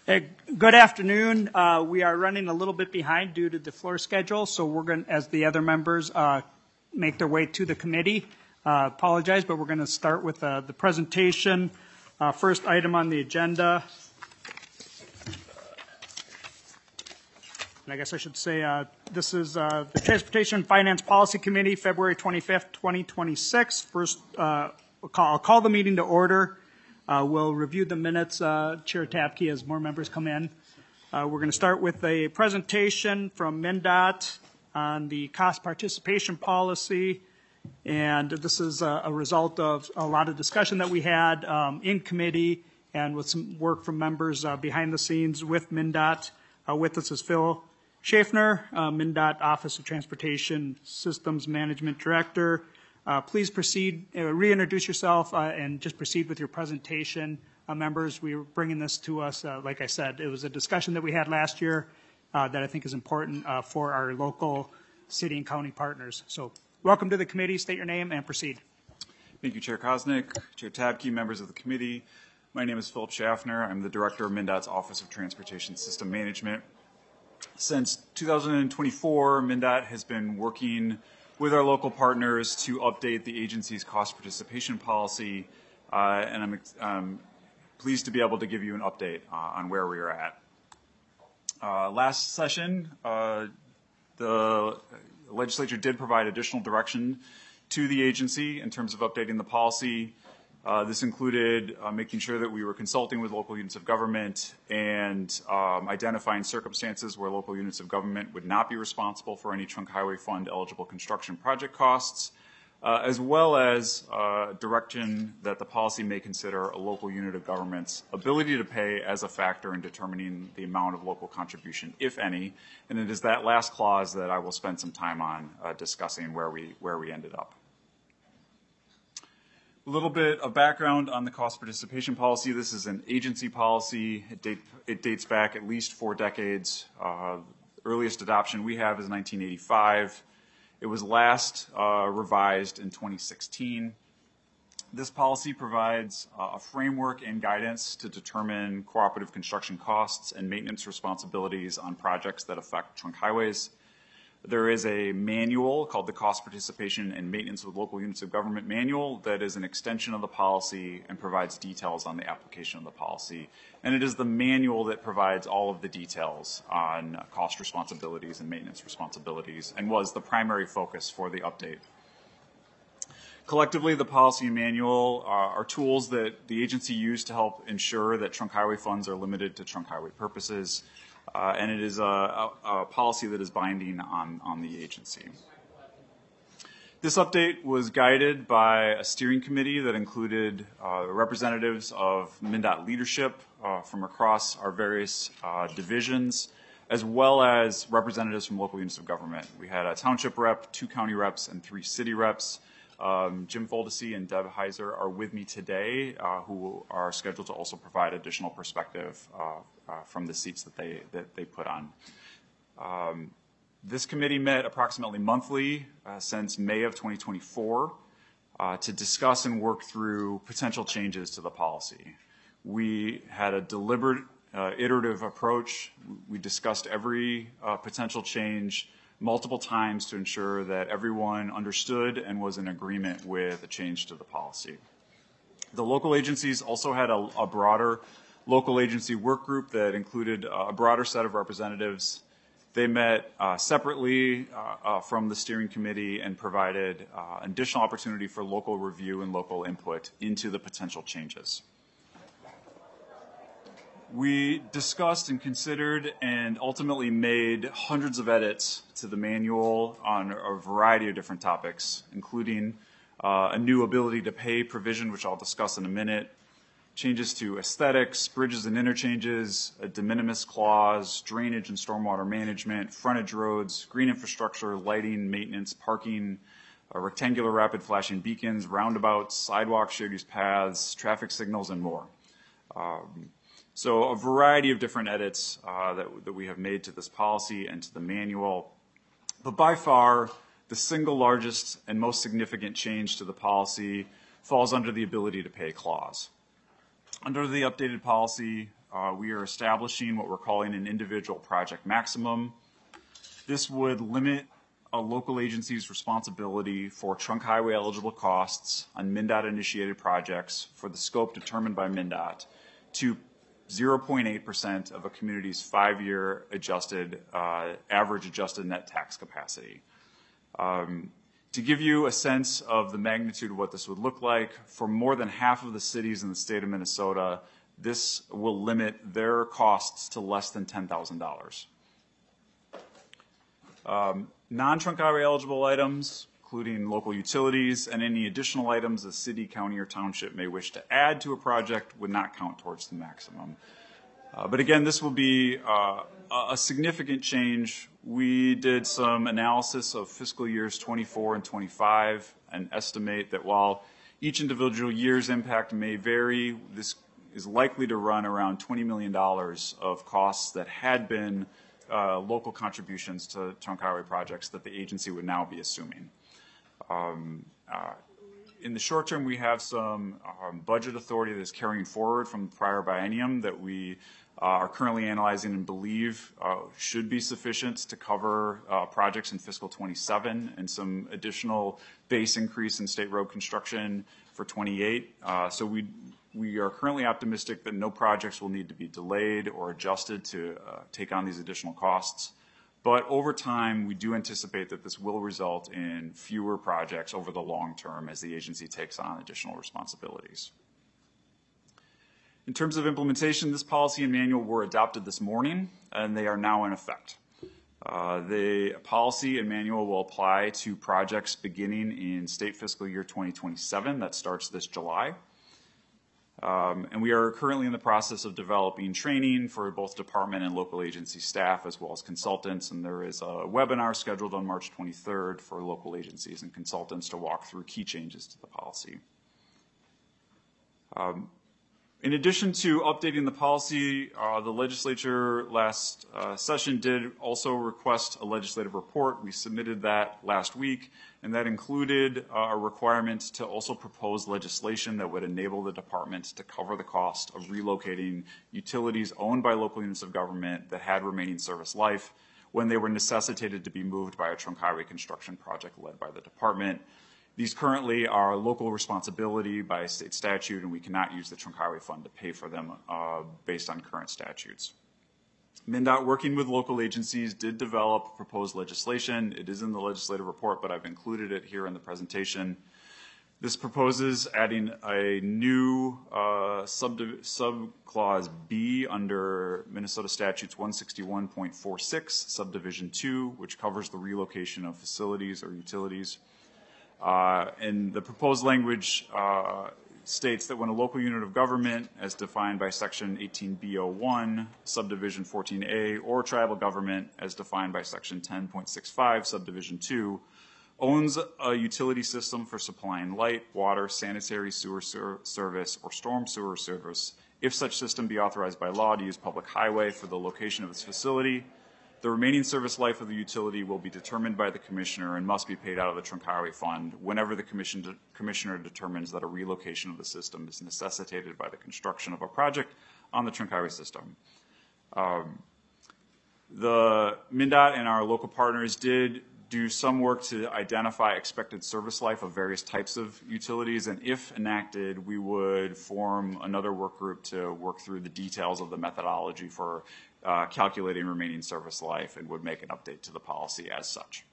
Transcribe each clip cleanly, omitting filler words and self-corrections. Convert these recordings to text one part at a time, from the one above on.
Hey, good afternoon. We are running a little bit behind due to the floor schedule, so we're going, as the other members make their way to the committee, apologize, but we're going to start with the presentation. First item on the agenda, and I guess I should say this is the Transportation Finance Policy Committee, February 25th, 2026. First, I'll call the meeting to order. We'll review the minutes, Chair Tapke, as more members come in. We're going to start with a presentation from MnDOT on the cost participation policy. And this is a result of a lot of discussion that we had in committee and with some work from members behind the scenes with MnDOT. With us is Phil Schaffner, MnDOT Office of Transportation Systems Management Director. Please proceed, reintroduce yourself, and just proceed with your presentation. Members, we were bringing this to us, like I said, it was a discussion that we had last year that I think is important for our local city and county partners. So welcome to the committee. State your name and proceed. Thank you, Chair Kosnick, Chair Tabke, members of the committee. My name is Philip Schaffner. I'm the Director of MnDOT's Office of Transportation System Management. Since 2024, MnDOT has been working with our local partners to update the agency's cost participation policy, and I'm pleased to be able to give you an update on where we are at. Last session, the legislature did provide additional direction to the agency in terms of updating the policy. This included making sure that we were consulting with local units of government and identifying circumstances where local units of government would not be responsible for any trunk highway fund eligible construction project costs, as well as direction that the policy may consider a local unit of government's ability to pay as a factor in determining the amount of local contribution, if any. And it is that last clause that I will spend some time on discussing where we ended up. A little bit of background on the cost participation policy. This is an agency policy. It dates back at least 4 decades. Earliest adoption we have is 1985. It was last revised in 2016. This policy provides a framework and guidance to determine cooperative construction costs and maintenance responsibilities on projects that affect trunk highways. There is a manual called the Cost Participation and Maintenance with Local Units of Government Manual that is an extension of the policy and provides details on the application of the policy. And it is the manual that provides all of the details on cost responsibilities and maintenance responsibilities and was the primary focus for the update. Collectively, the policy and manual are tools that the agency used to help ensure that trunk highway funds are limited to trunk highway purposes. And it is a policy that is binding on the agency. This update was guided by a steering committee that included representatives of MnDOT leadership from across our various divisions, as well as representatives from local units of government. We had a township rep, 2 county reps, and 3 city reps. Jim Foldesy and Deb Heiser are with me today, who are scheduled to also provide additional perspective from the seats that they put on. This committee met approximately monthly since May of 2024 to discuss and work through potential changes to the policy. We had a deliberate, iterative approach. We discussed every potential change multiple times to ensure that everyone understood and was in agreement with a change to the policy. The local agencies also had a broader local agency work group that included a broader set of representatives. They met separately from the steering committee and provided additional opportunity for local review and local input into the potential changes. We discussed and considered and ultimately made hundreds of edits to the manual on a variety of different topics, including a new ability to pay provision, which I'll discuss in a minute, changes to aesthetics, bridges and interchanges, a de minimis clause, drainage and stormwater management, frontage roads, green infrastructure, lighting, maintenance, parking, rectangular rapid flashing beacons, roundabouts, sidewalks, shared use paths, traffic signals, and more. So a variety of different edits that we have made to this policy and to the manual. But by far, the single largest and most significant change to the policy falls under the ability to pay clause. Under the updated policy, we are establishing what we're calling an individual project maximum. This would limit a local agency's responsibility for trunk highway eligible costs on MnDOT-initiated projects for the scope determined by MnDOT to 0.8% of a community's 5-year adjusted, average adjusted net tax capacity. To give you a sense of the magnitude of what this would look like, for more than half of the cities in the state of Minnesota, this will limit their costs to less than $10,000. Non-trunk highway eligible items, including local utilities and any additional items a city, county, or township may wish to add to a project would not count towards the maximum. But again, this will be a significant change. We did some analysis of fiscal years 24 and 25 and estimate that while each individual year's impact may vary, this is likely to run around $20 million of costs that had been local contributions to trunk highway projects that the agency would now be assuming. In the short term, we have some budget authority that is carrying forward from the prior biennium that we are currently analyzing and believe should be sufficient to cover projects in fiscal 27 and some additional base increase in state road construction for 28. So we are currently optimistic that no projects will need to be delayed or adjusted to take on these additional costs. But over time, we do anticipate that this will result in fewer projects over the long term as the agency takes on additional responsibilities. In terms of implementation, this policy and manual were adopted this morning, and they are now in effect. The policy and manual will apply to projects beginning in state fiscal year 2027. That starts this July. And we are currently in the process of developing training for both department and local agency staff as well as consultants. And there is a webinar scheduled on March 23rd for local agencies and consultants to walk through key changes to the policy. In addition to updating the policy, the legislature last session did also request a legislative report. We submitted that last week, and that included a requirement to also propose legislation that would enable the department to cover the cost of relocating utilities owned by local units of government that had remaining service life when they were necessitated to be moved by a trunk highway construction project led by the department. These currently are local responsibility by state statute, and we cannot use the Trunk Highway Fund to pay for them based on current statutes. MnDOT, working with local agencies, did develop proposed legislation. It is in the legislative report, but I've included it here in the presentation. This proposes adding a new subclause B under Minnesota Statutes 161.46, subdivision 2, which covers the relocation of facilities or utilities. And the proposed language states that when a local unit of government, as defined by Section 18B01, Subdivision 14A, or tribal government, as defined by Section 10.65, Subdivision 2, owns a utility system for supplying light, water, sanitary sewer service, or storm sewer service, if such system be authorized by law to use public highway for the location of its facility, the remaining service life of the utility will be determined by the commissioner and must be paid out of the Trunk Highway Fund whenever the commissioner determines that a relocation of the system is necessitated by the construction of a project on the Trunk Highway system. The MnDOT and our local partners did do some work to identify expected service life of various types of utilities, and if enacted, we would form another work group to work through the details of the methodology for calculating remaining service life and would make an update to the policy as such.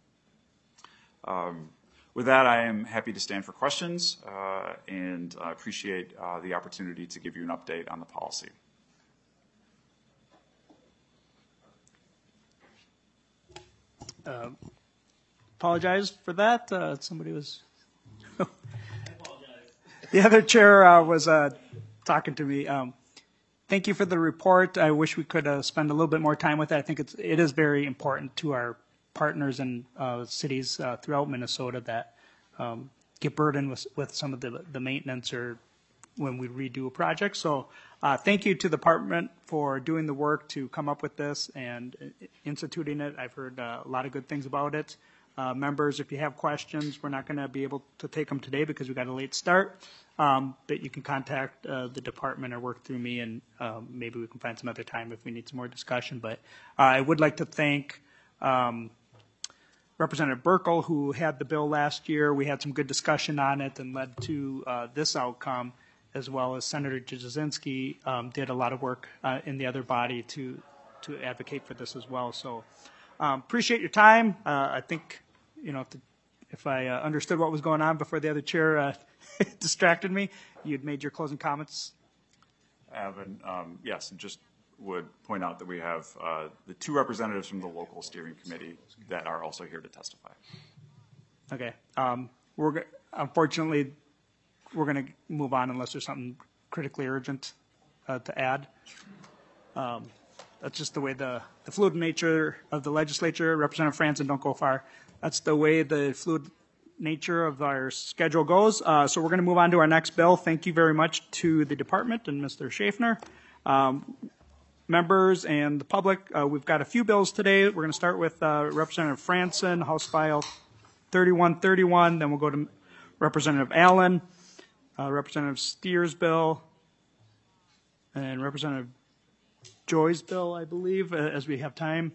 With that, I am happy to stand for questions, and I appreciate the opportunity to give you an update on the policy. Apologize for that. Somebody was. The other chair was talking to me. Thank you for the report. I wish we could spend a little bit more time with it. I think it is very important to our partners and cities throughout Minnesota that get burdened with some of the maintenance or when we redo a project. So thank you to the department for doing the work to come up with this and instituting it. I've heard a lot of good things about it. Members, if you have questions, we're not going to be able to take them today because we got a late start. But you can contact the department or work through me, and maybe we can find some other time if we need some more discussion. But I would like to thank Representative Burkle, who had the bill last year. We had some good discussion on it and led to this outcome, as well as Senator Jasinski did a lot of work in the other body to advocate for this as well. So appreciate your time. I think, if I understood what was going on before the other chair distracted me, you'd made your closing comments. Evan, yes, and just would point out that we have the 2 representatives from the local steering committee that are also here to testify. Okay. Unfortunately, we're going to move on unless there's something critically urgent to add. That's just the way the fluid nature of the legislature. Representative Franzen, don't go far. That's the way the fluid nature of our schedule goes. So we're going to move on to our next bill. Thank you very much to the department and Mr. Schaffner. Members and the public, we've got a few bills today. We're going to start with Representative Franzen, House File 3131. Then we'll go to Representative Allen, Representative Steers' bill, and Representative Joy's bill, I believe, as we have time.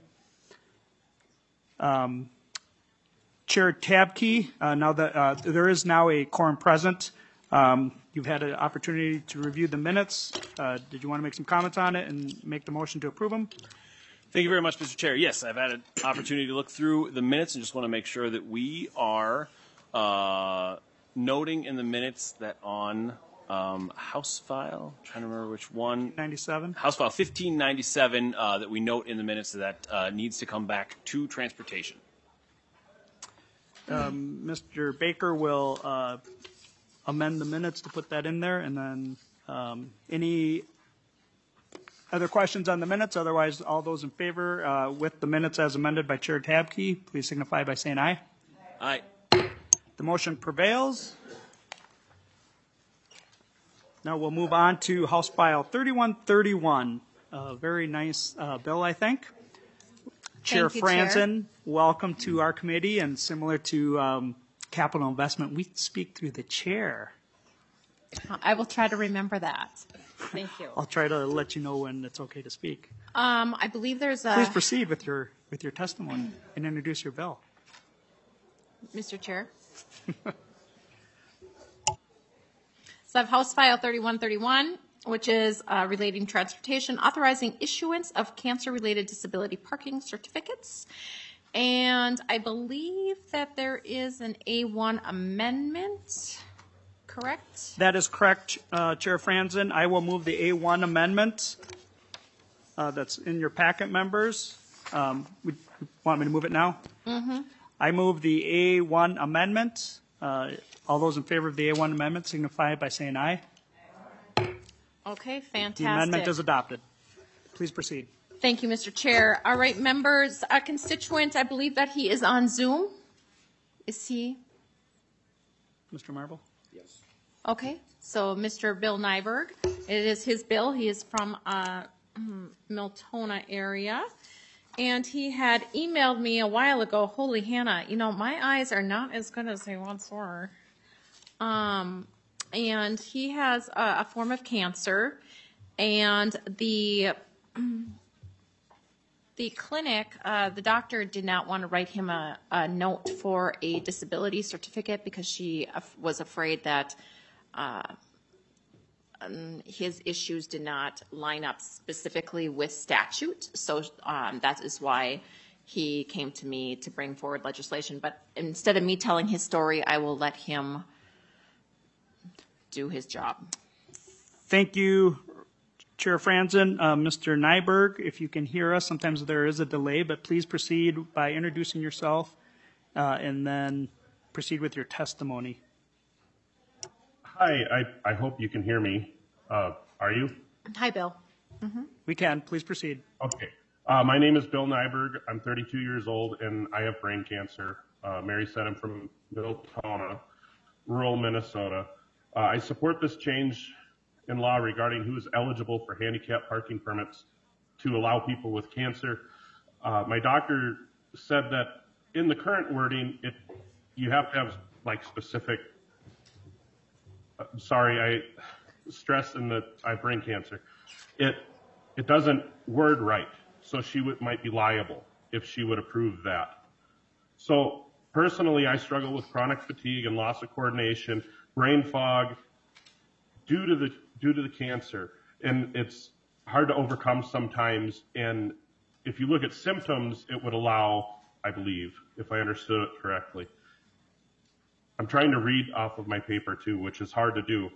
Chair Tabke, now that there is now a quorum present, you've had an opportunity to review the minutes. Did you want to make some comments on it and make the motion to approve them? Thank you very much, Mr. Chair. Yes, I've had an opportunity to look through the minutes and just want to make sure that we are noting in the minutes that on House File, I'm trying to remember which one. 97. House File 1597, that we note in the minutes that needs to come back to transportation. Mr. Baker will amend the minutes to put that in there, and then any other questions on the minutes? Otherwise, all those in favor with the minutes as amended by Chair Tabke, please signify by saying aye. Aye. The motion prevails. Now we'll move on to House File 3131. A very nice bill, I think. Chair Franzen, welcome to our committee, and similar to capital investment, we speak through the chair. I will try to remember that. Thank you. I'll try to let you know when it's okay to speak. I believe there's a... Please proceed with your testimony and introduce your bill. Mr. Chair. So I have House File 3131, which is relating transportation, authorizing issuance of cancer-related disability parking certificates. And I believe that there is an A1 amendment, correct? That is correct, Chair Franzen. I will move the A1 amendment that's in your packet, members. Would you want me to move it now? Mm-hmm. I move the A1 amendment. All those in favor of the A1 amendment signify by saying aye. Okay, fantastic. The amendment is adopted. Please proceed. Thank you, Mr. Chair. All right, members, a constituent, I believe that he is on Zoom. Is he? Mr. Marble? Yes. Okay, so Mr. Bill Nyberg, it is his bill. He is from Miltona area. And he had emailed me a while ago, holy Hannah, my eyes are not as good as they once were. And he has a form of cancer, and the clinic, the doctor did not want to write him a note for a disability certificate because she was afraid that his issues did not line up specifically with statute. So that is why he came to me to bring forward legislation. But instead of me telling his story, I will let him do his job. Thank you, Chair Franzen. Mr. Nyberg, if you can hear us, sometimes there is a delay, but please proceed by introducing yourself and then proceed with your testimony. Hi, I hope you can hear me. Are you? Hi, Bill. We can. Please proceed. Okay. My name is Bill Nyberg. I'm 32 years old, and I have brain cancer. Mary said I'm from Miltona, rural Minnesota. I support this change in law regarding who is eligible for handicap parking permits to allow people with cancer. My doctor said that in the current wording, you have to have like specific. Sorry, I stress in that I have brain cancer. It doesn't word right, so she might be liable if she would approve that. So personally, I struggle with chronic fatigue and loss of coordination, brain fog, due to the cancer, and it's hard to overcome sometimes. And if you look at symptoms, it would allow, I believe, if I understood it correctly. I'm trying to read off of my paper too, which is hard to do.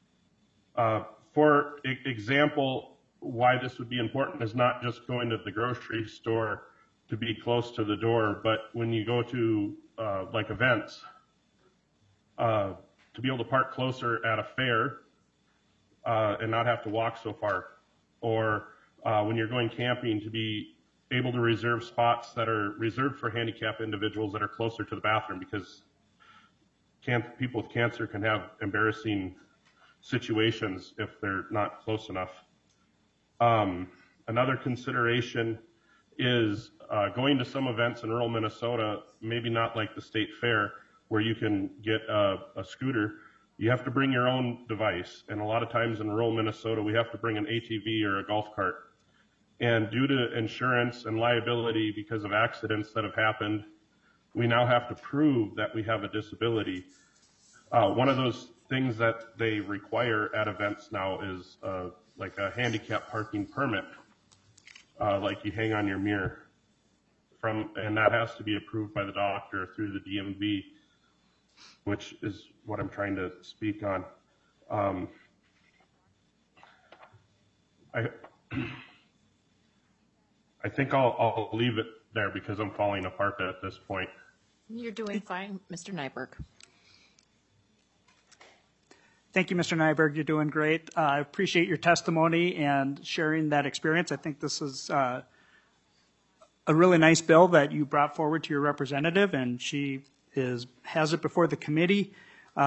For example, why this would be important is not just going to the grocery store to be close to the door, but when you go to like events, to be able to park closer at a fair and not have to walk so far, or when you're going camping, to be able to reserve spots that are reserved for handicapped individuals that are closer to the bathroom, because people with cancer can have embarrassing situations if they're not close enough. Another consideration is going to some events in rural Minnesota, maybe not like the state fair where you can get a scooter. You have to bring your own device, and a lot of times in rural Minnesota we have to bring an ATV or a golf cart. And due to insurance and liability because of accidents that have happened, we now have to prove that we have a disability. One of those things that they require at events now is like a handicap parking permit, like you hang on your mirror, and that has to be approved by the doctor through the DMV, which is what I'm trying to speak on. I think I'll leave it there because I'm falling apart at this point. You're doing fine, Mr. Nyberg. Thank you, Mr. Nyberg. You're doing great. I appreciate your testimony and sharing that experience. I think this is a really nice bill that you brought forward to your representative, and she has it before the committee.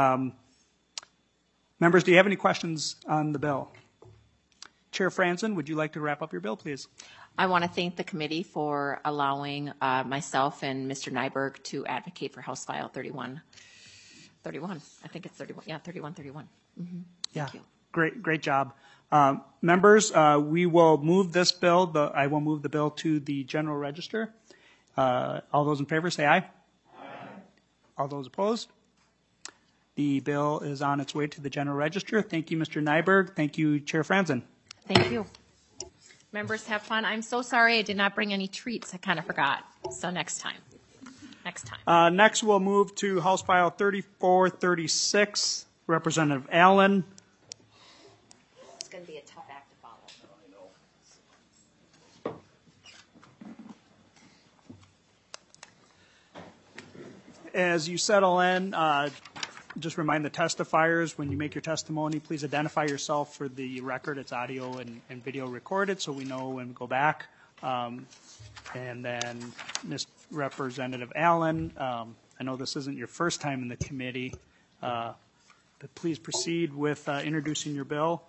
Members, do you have any questions on the bill? Chair Franzen, would you like to wrap up your bill, please? I want to thank the committee for allowing myself and Mr. Nyberg to advocate for House File 31. I think it's 31. Yeah, 3131. Mm-hmm. Thank you. Great job. Members, we will move this bill. I will move the bill to the general register. All those in favor say aye. Aye. All those opposed? The bill is on its way to the general register. Thank you, Mr. Nyberg. Thank you, Chair Franzen. Thank you. Members, have fun. I'm so sorry I did not bring any treats. I kind of forgot. So next time. Next, we'll move to House File 3436, Representative Allen. It's going to be a tough act to follow. As you settle in, just remind the testifiers when you make your testimony, please identify yourself for the record. It's audio and video recorded, so we know when we go back. And then, Ms. Representative Allen, I know this isn't your first time in the committee, but please proceed with introducing your bill.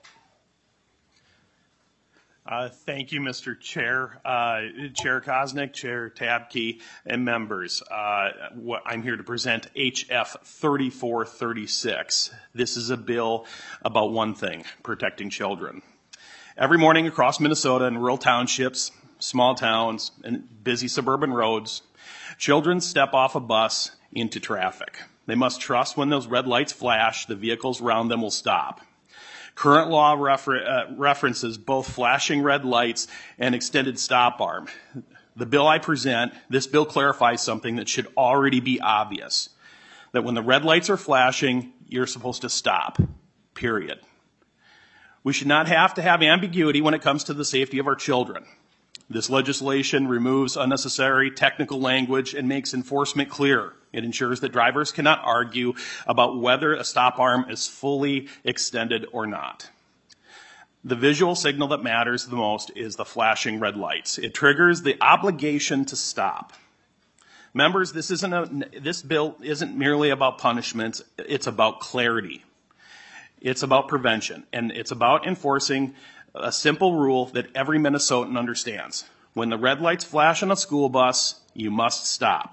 Thank you, Mr. Chair, Chair Koznick, Chair Tabke, and members. I'm here to present HF 3436. This is a bill about one thing, protecting children. Every morning across Minnesota in rural townships, small towns, and busy suburban roads, children step off a bus into traffic. They must trust when those red lights flash, the vehicles around them will stop. Current law references both flashing red lights and extended stop arm. The bill I present, this bill clarifies something that should already be obvious, that when the red lights are flashing, you're supposed to stop, period. We should not have to have ambiguity when it comes to the safety of our children. This legislation removes unnecessary technical language and makes enforcement clear. It ensures that drivers cannot argue about whether a stop arm is fully extended or not. The visual signal that matters the most is the flashing red lights. It triggers the obligation to stop. Members, this bill isn't merely about punishments, it's about clarity. It's about prevention, and it's about enforcing a simple rule that every Minnesotan understands. When the red lights flash on a school bus, you must stop.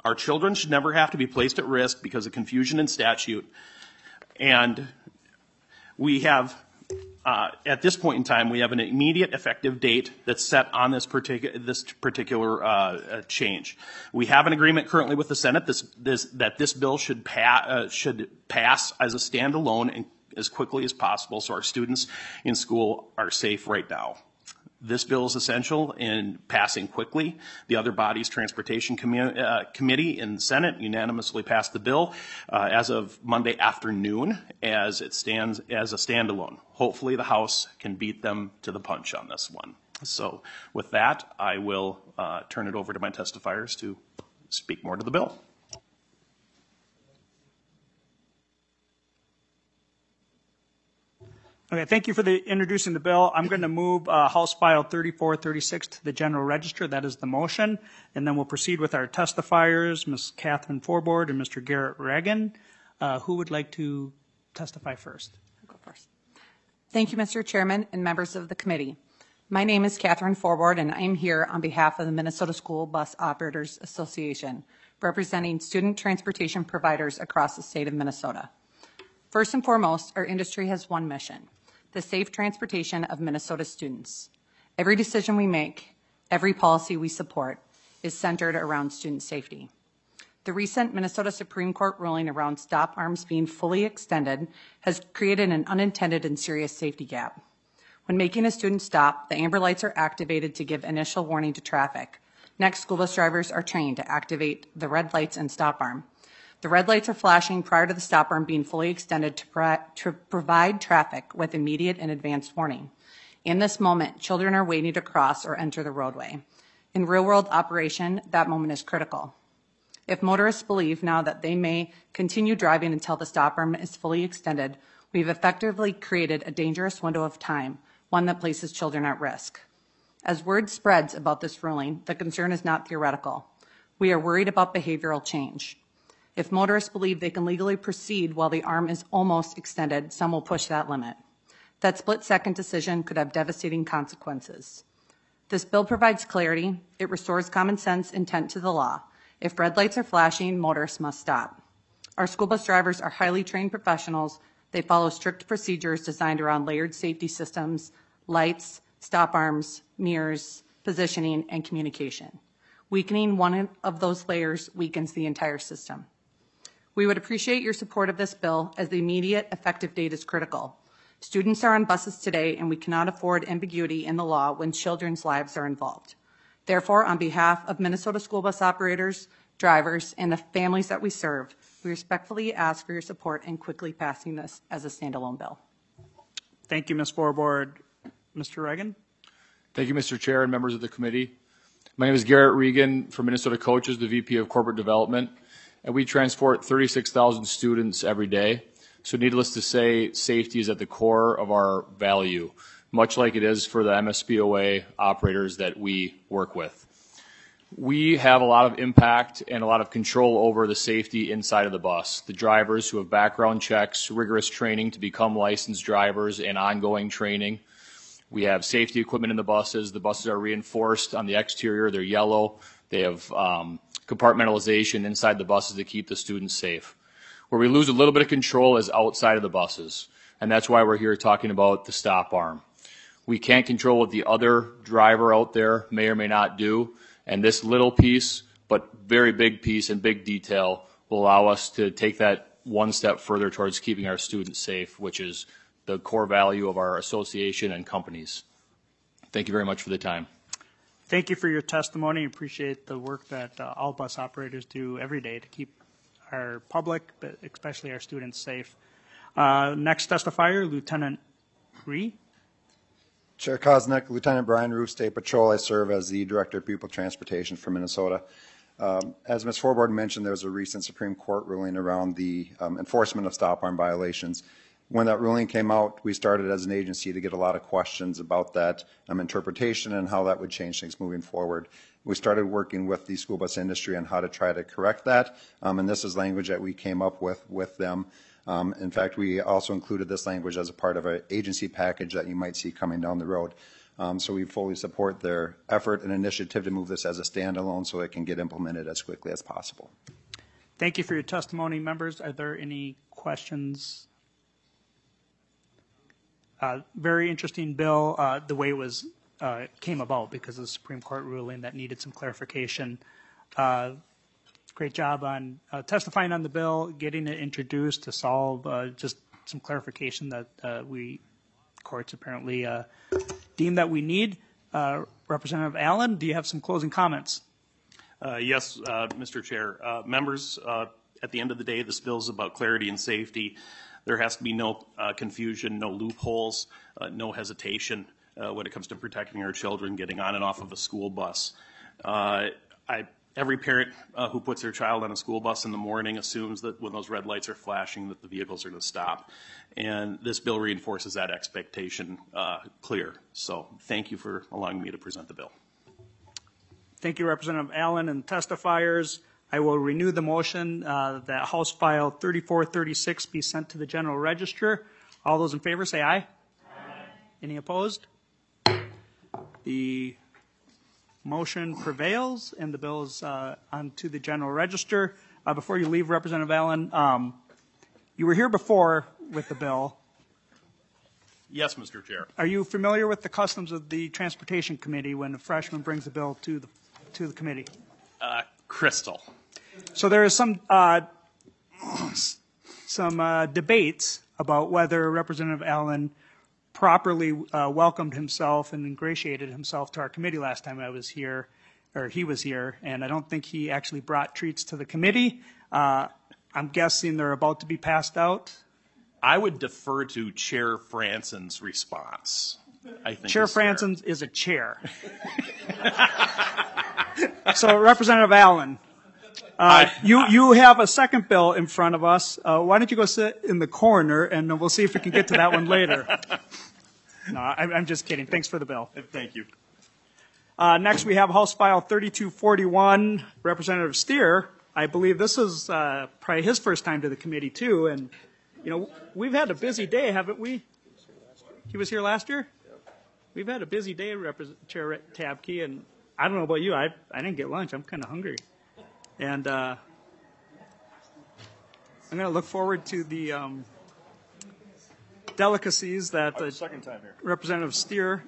Our children should never have to be placed at risk because of confusion in statute. And we have, at this point in time, we have an immediate effective date that's set on this particular change. We have an agreement currently with the Senate that this bill should pass as a standalone and as quickly as possible, so our students in school are safe right now. This bill is essential in passing quickly. The other body's Transportation Committee in the Senate unanimously passed the bill as of Monday afternoon as it stands as a standalone. Hopefully the House can beat them to the punch on this one. So with that, I will turn it over to my testifiers to speak more to the bill. Okay, thank you for introducing the bill. I'm going to move House File 3436 to the General Register. That is the motion. And then we'll proceed with our testifiers, Ms. Catherine Forboard and Mr. Garrett Reagan. Who would like to testify first? I'll go first. Thank you, Mr. Chairman and members of the committee. My name is Catherine Forboard, and I'm here on behalf of the Minnesota School Bus Operators Association, representing student transportation providers across the state of Minnesota. First and foremost, our industry has one mission: the safe transportation of Minnesota students. Every decision we make, every policy we support, is centered around student safety. The recent Minnesota Supreme Court ruling around stop arms being fully extended has created an unintended and serious safety gap. When making a student stop, the amber lights are activated to give initial warning to traffic. Next, school bus drivers are trained to activate the red lights and stop arm. The red lights are flashing prior to the stop arm being fully extended to provide traffic with immediate and advanced warning. In this moment, children are waiting to cross or enter the roadway. In real-world operation, that moment is critical. If motorists believe now that they may continue driving until the stop arm is fully extended, we've effectively created a dangerous window of time, one that places children at risk. As word spreads about this ruling, the concern is not theoretical. We are worried about behavioral change. If motorists believe they can legally proceed while the arm is almost extended, some will push that limit. That split-second decision could have devastating consequences. This bill provides clarity. It restores common sense intent to the law. If red lights are flashing, motorists must stop. Our school bus drivers are highly trained professionals. They follow strict procedures designed around layered safety systems, lights, stop arms, mirrors, positioning, and communication. Weakening one of those layers weakens the entire system. We would appreciate your support of this bill, as the immediate effective date is critical. Students are on buses today, and we cannot afford ambiguity in the law when children's lives are involved. Therefore, on behalf of Minnesota school bus operators, drivers, and the families that we serve, we respectfully ask for your support in quickly passing this as a standalone bill. Thank you, Ms. Forboard. Mr. Reagan? Thank you, Mr. Chair and members of the committee. My name is Garrett Reagan from Minnesota Coaches, the VP of Corporate Development, and we transport 36,000 students every day. So needless to say, safety is at the core of our value, much like it is for the MSBOA operators that we work with. We have a lot of impact and a lot of control over the safety inside of the bus. The drivers who have background checks, rigorous training to become licensed drivers, and ongoing training. We have safety equipment in the buses. The buses are reinforced on the exterior. They're yellow. They have compartmentalization inside the buses to keep the students safe. Where we lose a little bit of control is outside of the buses, and that's why we're here talking about the stop arm. We can't control what the other driver out there may or may not do, and this little piece, but very big piece and big detail, will allow us to take that one step further towards keeping our students safe, which is the core value of our association and companies. Thank you very much for the time. Thank you for your testimony. Appreciate the work that all bus operators do every day to keep our public, but especially our students, safe. Next testifier, Lieutenant Ree. Chair Koznick, Lieutenant Brian Roof, State Patrol. I serve as the Director of Pupil Transportation for Minnesota. As Ms. Forboard mentioned, there was a recent Supreme Court ruling around the enforcement of stop arm violations. When that ruling came out, we started as an agency to get a lot of questions about that interpretation and how that would change things moving forward. We started working with the school bus industry on how to try to correct that, and this is language that we came up with them. In fact, we also included this language as a part of an agency package that you might see coming down the road. So we fully support their effort and initiative to move this as a standalone so it can get implemented as quickly as possible. Thank you for your testimony, members. Are there any questions? Very interesting bill, the way it was came about because of the Supreme Court ruling that needed some clarification. Great job on testifying on the bill, getting it introduced to solve just some clarification that we courts apparently deem that we need. Representative Allen, do you have some closing comments? Yes, Mr. Chair. Members, at the end of the day, this bill is about clarity and safety. There has to be no confusion, no loopholes, no hesitation when it comes to protecting our children getting on and off of a school bus. Every parent who puts their child on a school bus in the morning assumes that when those red lights are flashing that the vehicles are going to stop. And this bill reinforces that expectation clear. So thank you for allowing me to present the bill. Thank you, Representative Allen and testifiers. I will renew the motion that House File 3436 be sent to the General Register. All those in favor say aye. Aye. Any opposed? The motion prevails and the bill is on to the General Register. Before you leave, Representative Allen, you were here before with the bill. Yes, Mr. Chair. Are you familiar with the customs of the Transportation Committee when a freshman brings a bill to the committee? Crystal. So there is some debates about whether Representative Allen properly welcomed himself and ingratiated himself to our committee last time I was here, or he was here, and I don't think he actually brought treats to the committee. I'm guessing they're about to be passed out. I would defer to Chair Franson's response. I think Chair Franson is a chair. So, Representative Allen, you have a second bill in front of us. Why don't you go sit in the corner, and we'll see if we can get to that one later. No, I'm just kidding. Thanks for the bill. Thank you. Next, we have House File 3241, Representative Steer. I believe this is probably his first time to the committee, too. And, you know, we've had a busy day, haven't we? He was here last year? We've had a busy day, Chair Tabke, and I don't know about you. I didn't get lunch. I'm kind of hungry. And I'm going to look forward to the delicacies that second time here. Representative Steer.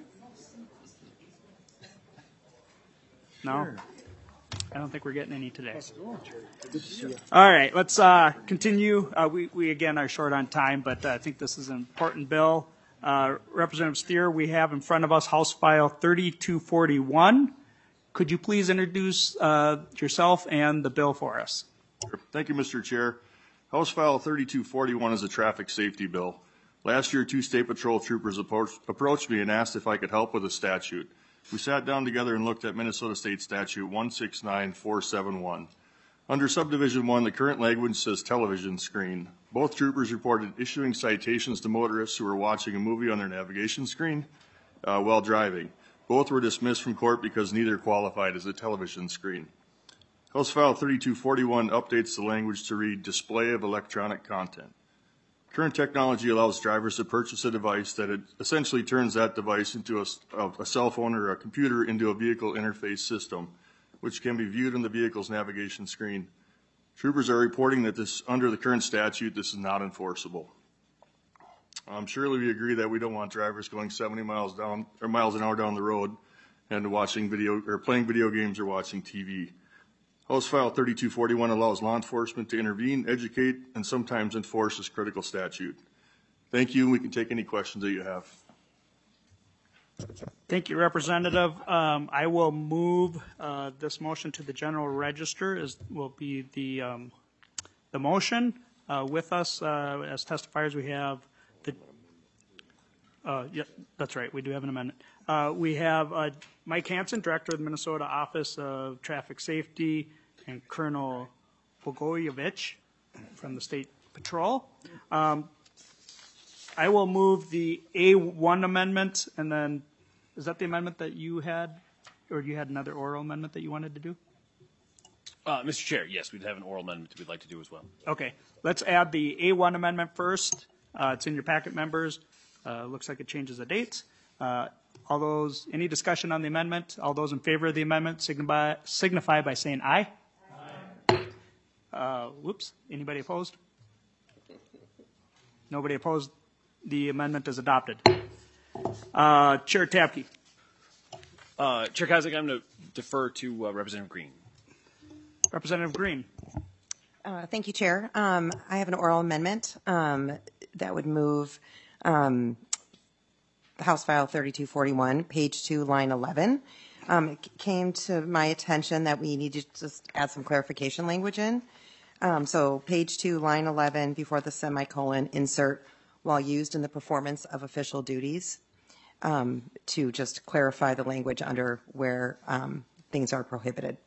No? Sure. I don't think we're getting any today. All right, let's continue. We again are short on time, but I think this is an important bill. Representative Steer, we have in front of us House File 3241. Could you please introduce yourself and the bill for us? Thank you, Mr. Chair. House File 3241 is a traffic safety bill. Last year, 2 State Patrol troopers approached me and asked if I could help with a statute. We sat down together and looked at Minnesota State Statute 169471. Under Subdivision 1, the current language says television screen. Both troopers reported issuing citations to motorists who were watching a movie on their navigation screen while driving. Both were dismissed from court because neither qualified as a television screen. House File 3241 updates the language to read display of electronic content. Current technology allows drivers to purchase a device that it essentially turns that device into a cell phone or a computer into a vehicle interface system, which can be viewed on the vehicle's navigation screen. Troopers are reporting that under the current statute, this is not enforceable. Surely we agree that we don't want drivers going 70 miles an hour down the road and watching playing video games or watching TV. House File 3241 allows law enforcement to intervene, educate, and sometimes enforce this critical statute. Thank you, and we can take any questions that you have. Thank you, Representative. I will move this motion to the General Register, as will be the motion. With us as testifiers, we have yeah, that's right, we do have an amendment. We have Mike Hansen, Director of the Minnesota Office of Traffic Safety, and Colonel Bogoyevich from the State Patrol. I will move the A1 amendment, and then, is that the amendment that you had, or you had another oral amendment that you wanted to do? Mr. Chair, yes, we'd have an oral amendment we'd like to do as well. Okay, let's add the A1 amendment first. It's in your packet, members. Looks like it changes the dates. Any discussion on the amendment? All those in favor of the amendment signify by saying aye. Aye. Anybody opposed? Nobody opposed. The amendment is adopted. Chair Tapke. Chair Koznick, I'm going to defer to Representative Green. Representative Green. Thank you, Chair. I have an oral amendment that would move House File 3241, page 2, line 11. It came to my attention that we need to just add some clarification language in. So page 2, line 11, before the semicolon, insert while used in the performance of official duties, to just clarify the language under where things are prohibited.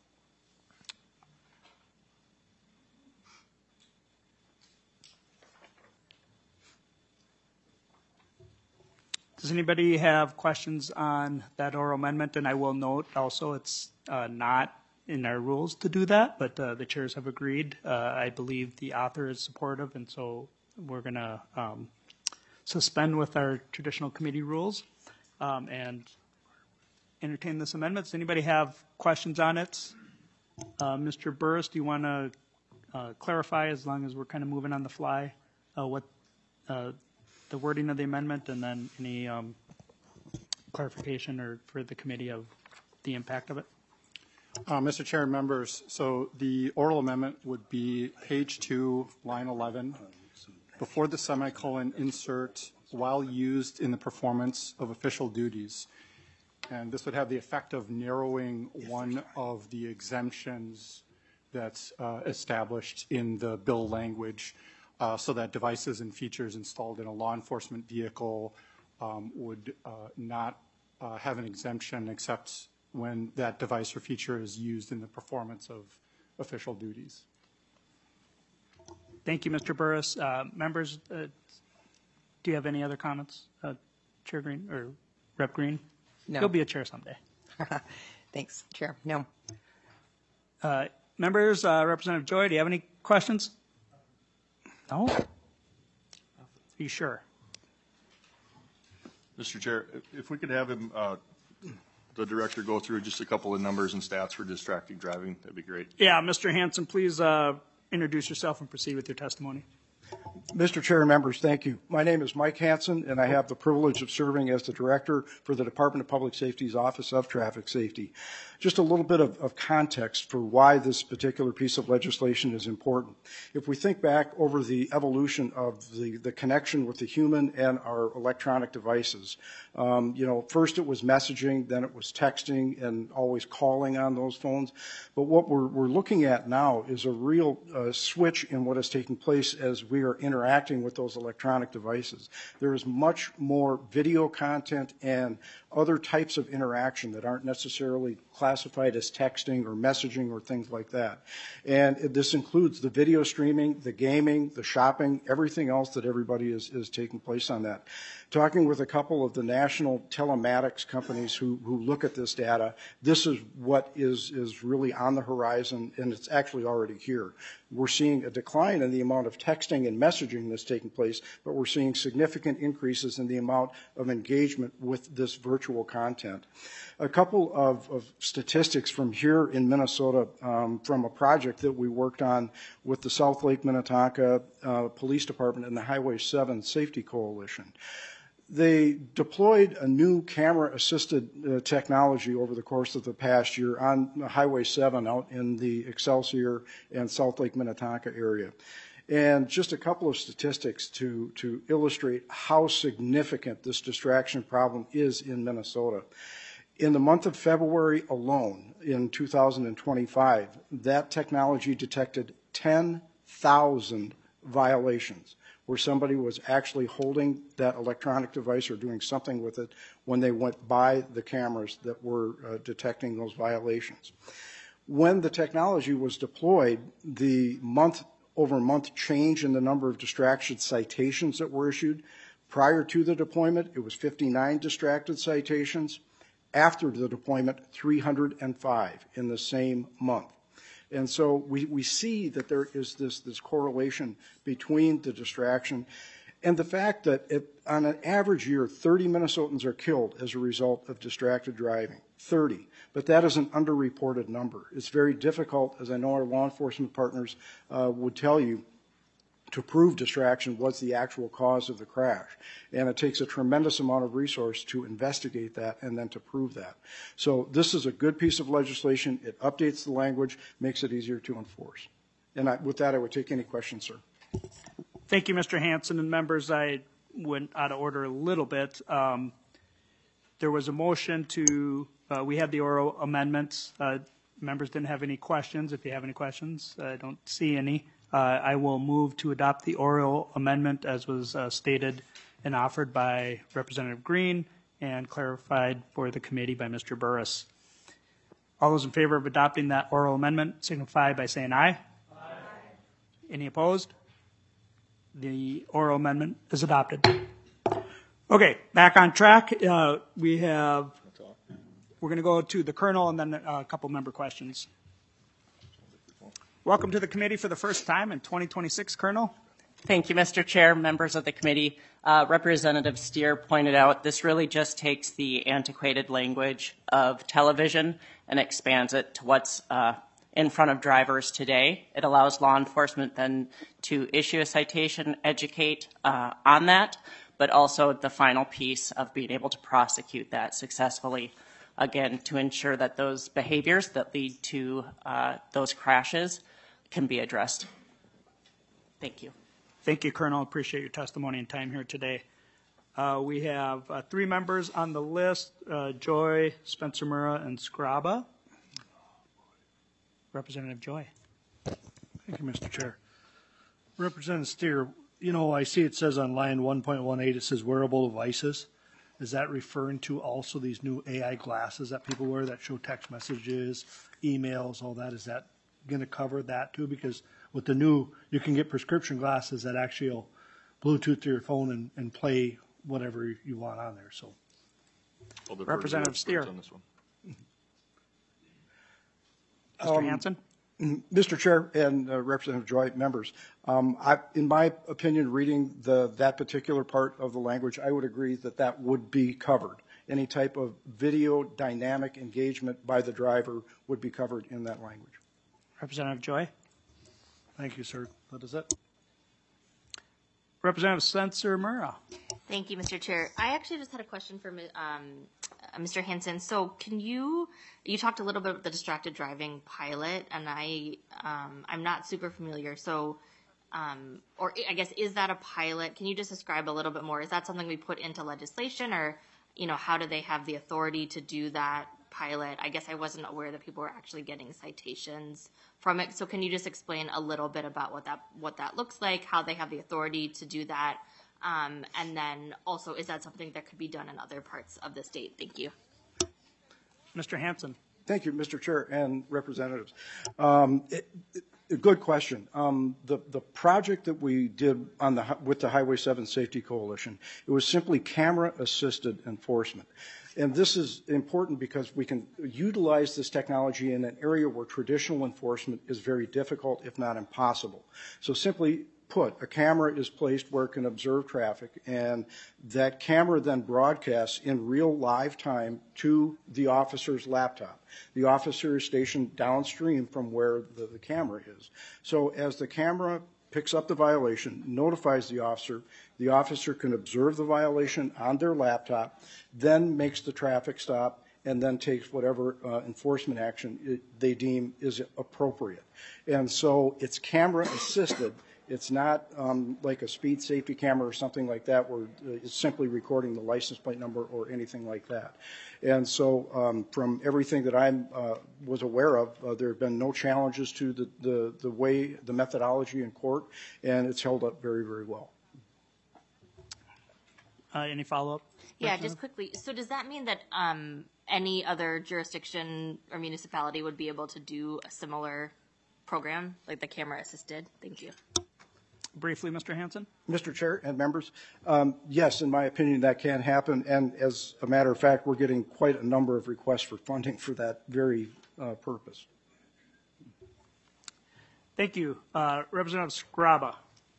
Does anybody have questions on that oral amendment? And I will note also it's not in our rules to do that, but the chairs have agreed. I believe the author is supportive, and so we're going to suspend with our traditional committee rules and entertain this amendment. Does anybody have questions on it? Mr. Burris, do you want to clarify, as long as we're kind of moving on the fly, what the wording of the amendment, and then any clarification or for the committee of the impact of it? Mr. Chair and members, so the oral amendment would be page 2, line 11. Before the semicolon, insert while used in the performance of official duties. And this would have the effect of narrowing one of the exemptions that's established in the bill language, so that devices and features installed in a law enforcement vehicle would not have an exemption except when that device or feature is used in the performance of official duties. Thank you, Mr. Burris. Members, do you have any other comments? Chair Green or Rep Green? No. You'll be a chair someday. Thanks, Chair. No. Members, Representative Joy, do you have any questions? No? Are you sure? Mr. Chair, if we could have him, the director, go through just a couple of numbers and stats for distracted driving, that'd be great. Yeah, Mr. Hanson, please introduce yourself and proceed with your testimony. Mr. Chair and members, thank you. My name is Mike Hanson, and I have the privilege of serving as the director for the Department of Public Safety's Office of Traffic Safety. Just a little bit of context for why this particular piece of legislation is important. If we think back over the evolution of the connection with the human and our electronic devices, first it was messaging, then it was texting, and always calling on those phones. But what we're looking at now is a real switch in what is taking place as we are interacting with those electronic devices. There is much more video content and other types of interaction that aren't necessarily classified as texting or messaging or things like that. And this includes the video streaming, the gaming, the shopping, everything else that everybody is taking place on that. Talking with a couple of the national telematics companies who look at this data, this is what is really on the horizon, and it's actually already here. We're seeing a decline in the amount of texting and messaging that's taking place, but we're seeing significant increases in the amount of engagement with this virtual content. A couple of statistics from here in Minnesota from a project that we worked on with the South Lake Minnetonka Police Department and the Highway 7 Safety Coalition. They deployed a new camera-assisted technology over the course of the past year on Highway 7 out in the Excelsior and South Lake Minnetonka area. And just a couple of statistics to illustrate how significant this distraction problem is in Minnesota. In the month of February alone, in 2025, that technology detected 10,000 violations where somebody was actually holding that electronic device or doing something with it when they went by the cameras that were detecting those violations. When the technology was deployed, the month-over-month change in the number of distraction citations that were issued, prior to the deployment, it was 59 distracted citations. After the deployment, 305 in the same month. And so we see that there is this correlation between the distraction. And the fact that on an average year, 30 Minnesotans are killed as a result of distracted driving. 30. But that is an underreported number. It's very difficult, as I know our law enforcement partners would tell you, to prove distraction was the actual cause of the crash. And it takes a tremendous amount of resource to investigate that and then to prove that. So this is a good piece of legislation. It updates the language, makes it easier to enforce. And with that, I would take any questions, sir. Thank you, Mr. Hanson. And members, I went out of order a little bit. There was a motion to, we had the oral amendments. Members didn't have any questions. If you have any questions, I don't see any. I will move to adopt the oral amendment as was stated and offered by Representative Green and clarified for the committee by Mr. Burris. All those in favor of adopting that oral amendment signify by saying aye. Aye. Any opposed? The oral amendment is adopted. Okay, back on track. We're going to go to the Colonel and then a couple member questions. Welcome to the committee for the first time in 2026, Colonel. Thank you, Mr. Chair, members of the committee. Representative Steer pointed out this really just takes the antiquated language of television and expands it to what's in front of drivers today. It allows law enforcement then to issue a citation, educate on that, but also the final piece of being able to prosecute that successfully, again, to ensure that those behaviors that lead to those crashes can be addressed. Thank you. Thank you, Colonel. Appreciate your testimony and time here today. We have 3 members on the list, Joy, Spencer Murrah, and Scraba. Representative Joy. Thank you, Mr. Chair. Representative Steer, you know, I see it says on line 1.18, it says wearable devices. Is that referring to also these new AI glasses that people wear that show text messages, emails, all that? Is that going to cover that too? Because with the new, you can get prescription glasses that actually will Bluetooth to your phone and play whatever you want on there. So, Representative Steer. On this one. Mr. Hanson. Mr. Chair and Representative Joy, members, in my opinion, reading that particular part of the language, I would agree that that would be covered. Any type of video dynamic engagement by the driver would be covered in that language. Representative Joy. Thank you, sir. That is it. Representative Spencer Murrah. Thank you, Mr. Chair. I actually just had a question for Mr. Hanson. So you talked a little bit about the distracted driving pilot, and I'm not super familiar. So, or I guess, is that a pilot? Can you just describe a little bit more? Is that something we put into legislation, or, how do they have the authority to do that pilot? I guess I wasn't aware that people were actually getting citations from it. So can you just explain a little bit about what that looks like, how they have the authority to do that? And then also, is that something that could be done in other parts of the state? Thank you. Mr. Hanson. Thank you, Mr. Chair and representatives. A good question. The project that we did with the Highway 7 Safety Coalition, it was simply camera-assisted enforcement. And this is important because we can utilize this technology in an area where traditional enforcement is very difficult, if not impossible. So simply put, a camera is placed where it can observe traffic, and that camera then broadcasts in real live time to the officer's laptop. The officer is stationed downstream from where the camera is. So as the camera picks up the violation, notifies the officer can observe the violation on their laptop, then makes the traffic stop, and then takes whatever enforcement action they deem is appropriate. And so it's camera assisted. It's not like a speed safety camera or something like that where it's simply recording the license plate number or anything like that. And so from everything that I was aware of, there have been no challenges to the methodology in court, and it's held up very, very well. Any follow-up? Yeah, just quickly. So does that mean that any other jurisdiction or municipality would be able to do a similar program, like the camera assisted? Thank you. Briefly, Mr. Hanson. Mr. Chair and members, yes, in my opinion, that can happen. And as a matter of fact, we're getting quite a number of requests for funding for that very purpose. Thank you. Representative Scraba.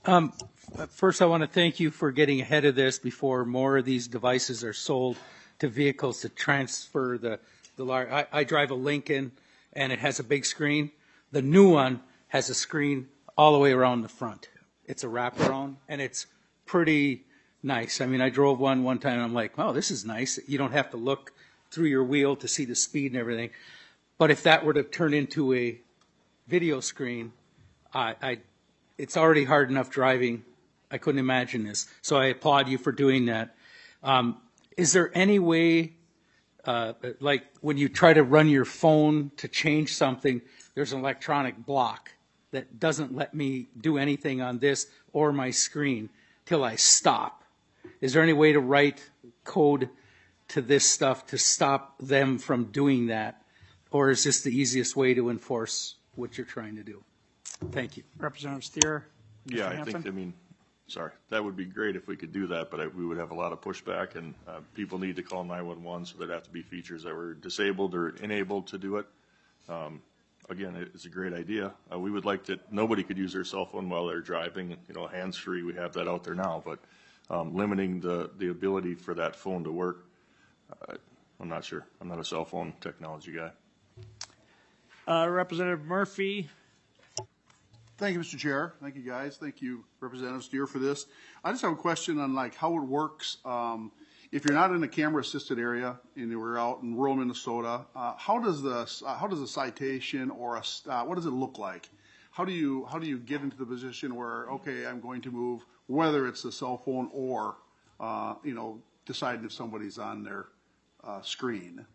First, I want to thank you for getting ahead of this before more of these devices are sold to vehicles to transfer the large. I drive a Lincoln, and it has a big screen. The new one has a screen all the way around the front. It's a wraparound, and it's pretty nice. I mean, I drove one time, and I'm like, oh, this is nice. You don't have to look through your wheel to see the speed and everything. But if that were to turn into a video screen, it's already hard enough driving. I couldn't imagine this. So I applaud you for doing that. Is there any way, like when you try to run your phone to change something, there's an electronic block that doesn't let me do anything on this or my screen till I stop? Is there any way to write code to this stuff to stop them from doing that? Or is this the easiest way to enforce what you're trying to do? Thank you. Representative Steer. Yeah, I think, sorry, that would be great if we could do that, but we would have a lot of pushback, and people need to call 911, so there'd have to be features that were disabled or enabled to do it. Again, it's a great idea. We would like that nobody could use their cell phone while they're driving, hands-free. We have that out there now, but limiting the ability for that phone to work, I'm not sure. I'm not a cell phone technology guy. Representative Murphy. Thank you, Mr. Chair. Thank you, guys. Thank you, Representative Steer, for this. I just have a question on how it works. If you're not in a camera-assisted area and we're out in rural Minnesota, how does a citation or a stop? What does it look like? How do you get into the position where, okay, I'm going to move, whether it's a cell phone or deciding if somebody's on their screen?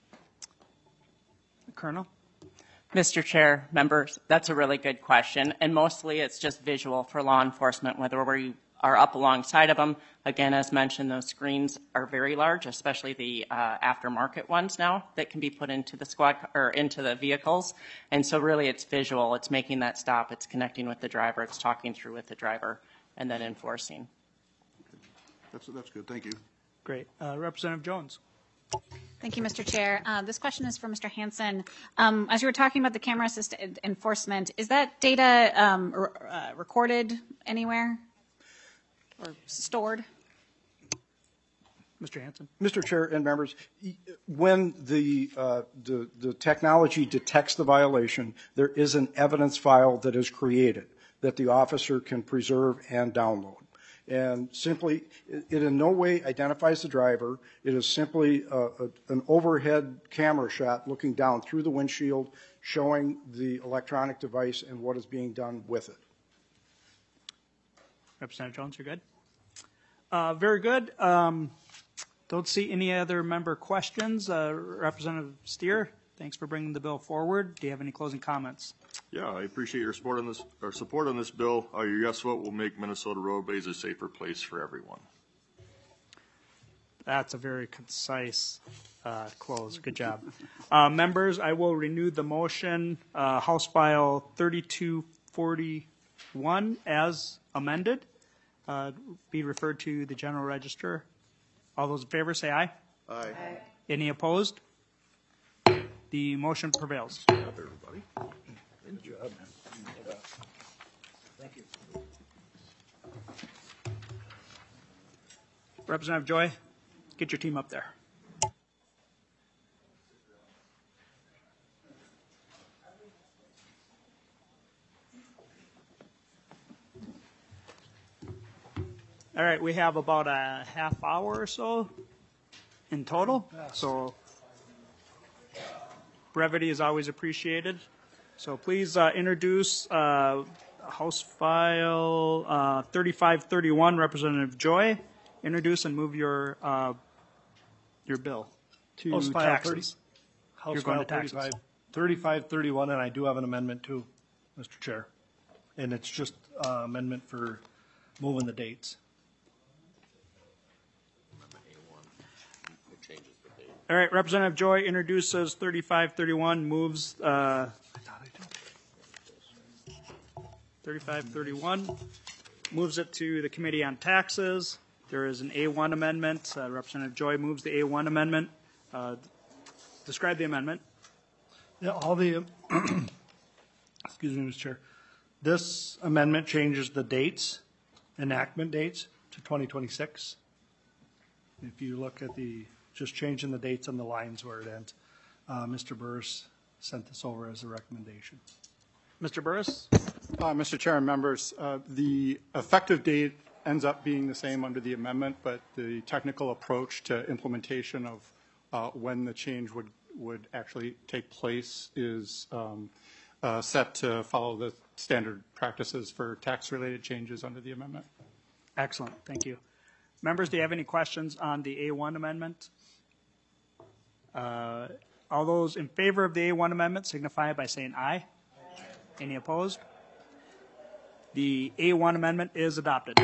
Colonel. Mr. Chair, members, that's a really good question, and mostly it's just visual for law enforcement, whether we are up alongside of them. Again, as mentioned, those screens are very large, especially the aftermarket ones now that can be put into the squad or into the vehicles. And so really it's visual. It's making that stop. It's connecting with the driver. It's talking through with the driver and then enforcing. That's good. Thank you. Great. Representative Jones. Thank you, Mr. Chair. This question is for Mr. Hansen. As you were talking about the camera-assisted enforcement, is that data recorded anywhere or stored? Mr. Hansen. Mr. Chair and members, when the technology detects the violation, there is an evidence file that is created that the officer can preserve and download. And simply, it in no way identifies the driver. It is simply an overhead camera shot looking down through the windshield, showing the electronic device and what is being done with it. Representative Jones, you're good. Very good. Don't see any other member questions. Representative Steer, thanks for bringing the bill forward. Do you have any closing comments? Yeah, I appreciate your support on this bill. Your yes vote will make Minnesota roadways a safer place for everyone. That's a very concise close. Good job. Members, I will renew the motion, House File 3241 as amended, be referred to the General Register. All those in favor say aye. Aye. Aye. Any opposed? The motion prevails. Good job, everybody. Good job, man. Thank you. Representative Joy, get your team up there. All right, we have about a half hour or so in total. So brevity is always appreciated. So please introduce House File 3531, Representative Joy. Introduce and move your bill to House File taxes. House You're going File to taxes. 3531, and I do have an amendment too, Mr. Chair. And it's just amendment for moving the dates. All right, Representative Joy introduces 3531, moves 3531, moves it to the Committee on Taxes. There is an A1 amendment. Representative Joy moves the A1 amendment. Describe the amendment. Yeah, all the, excuse me, Mr. Chair. This amendment changes the dates, enactment dates, to 2026. If you look at just changing the dates on the lines where it ends. Mr. Burris sent this over as a recommendation. Mr. Burris? Mr. Chair and members, the effective date ends up being the same under the amendment, but the technical approach to implementation of when the change would actually take place is set to follow the standard practices for tax-related changes under the amendment. Excellent, thank you. Members, do you have any questions on the A1 amendment? All those in favor of the A1 amendment signify by saying aye. Aye. Any opposed? The A1 amendment is adopted.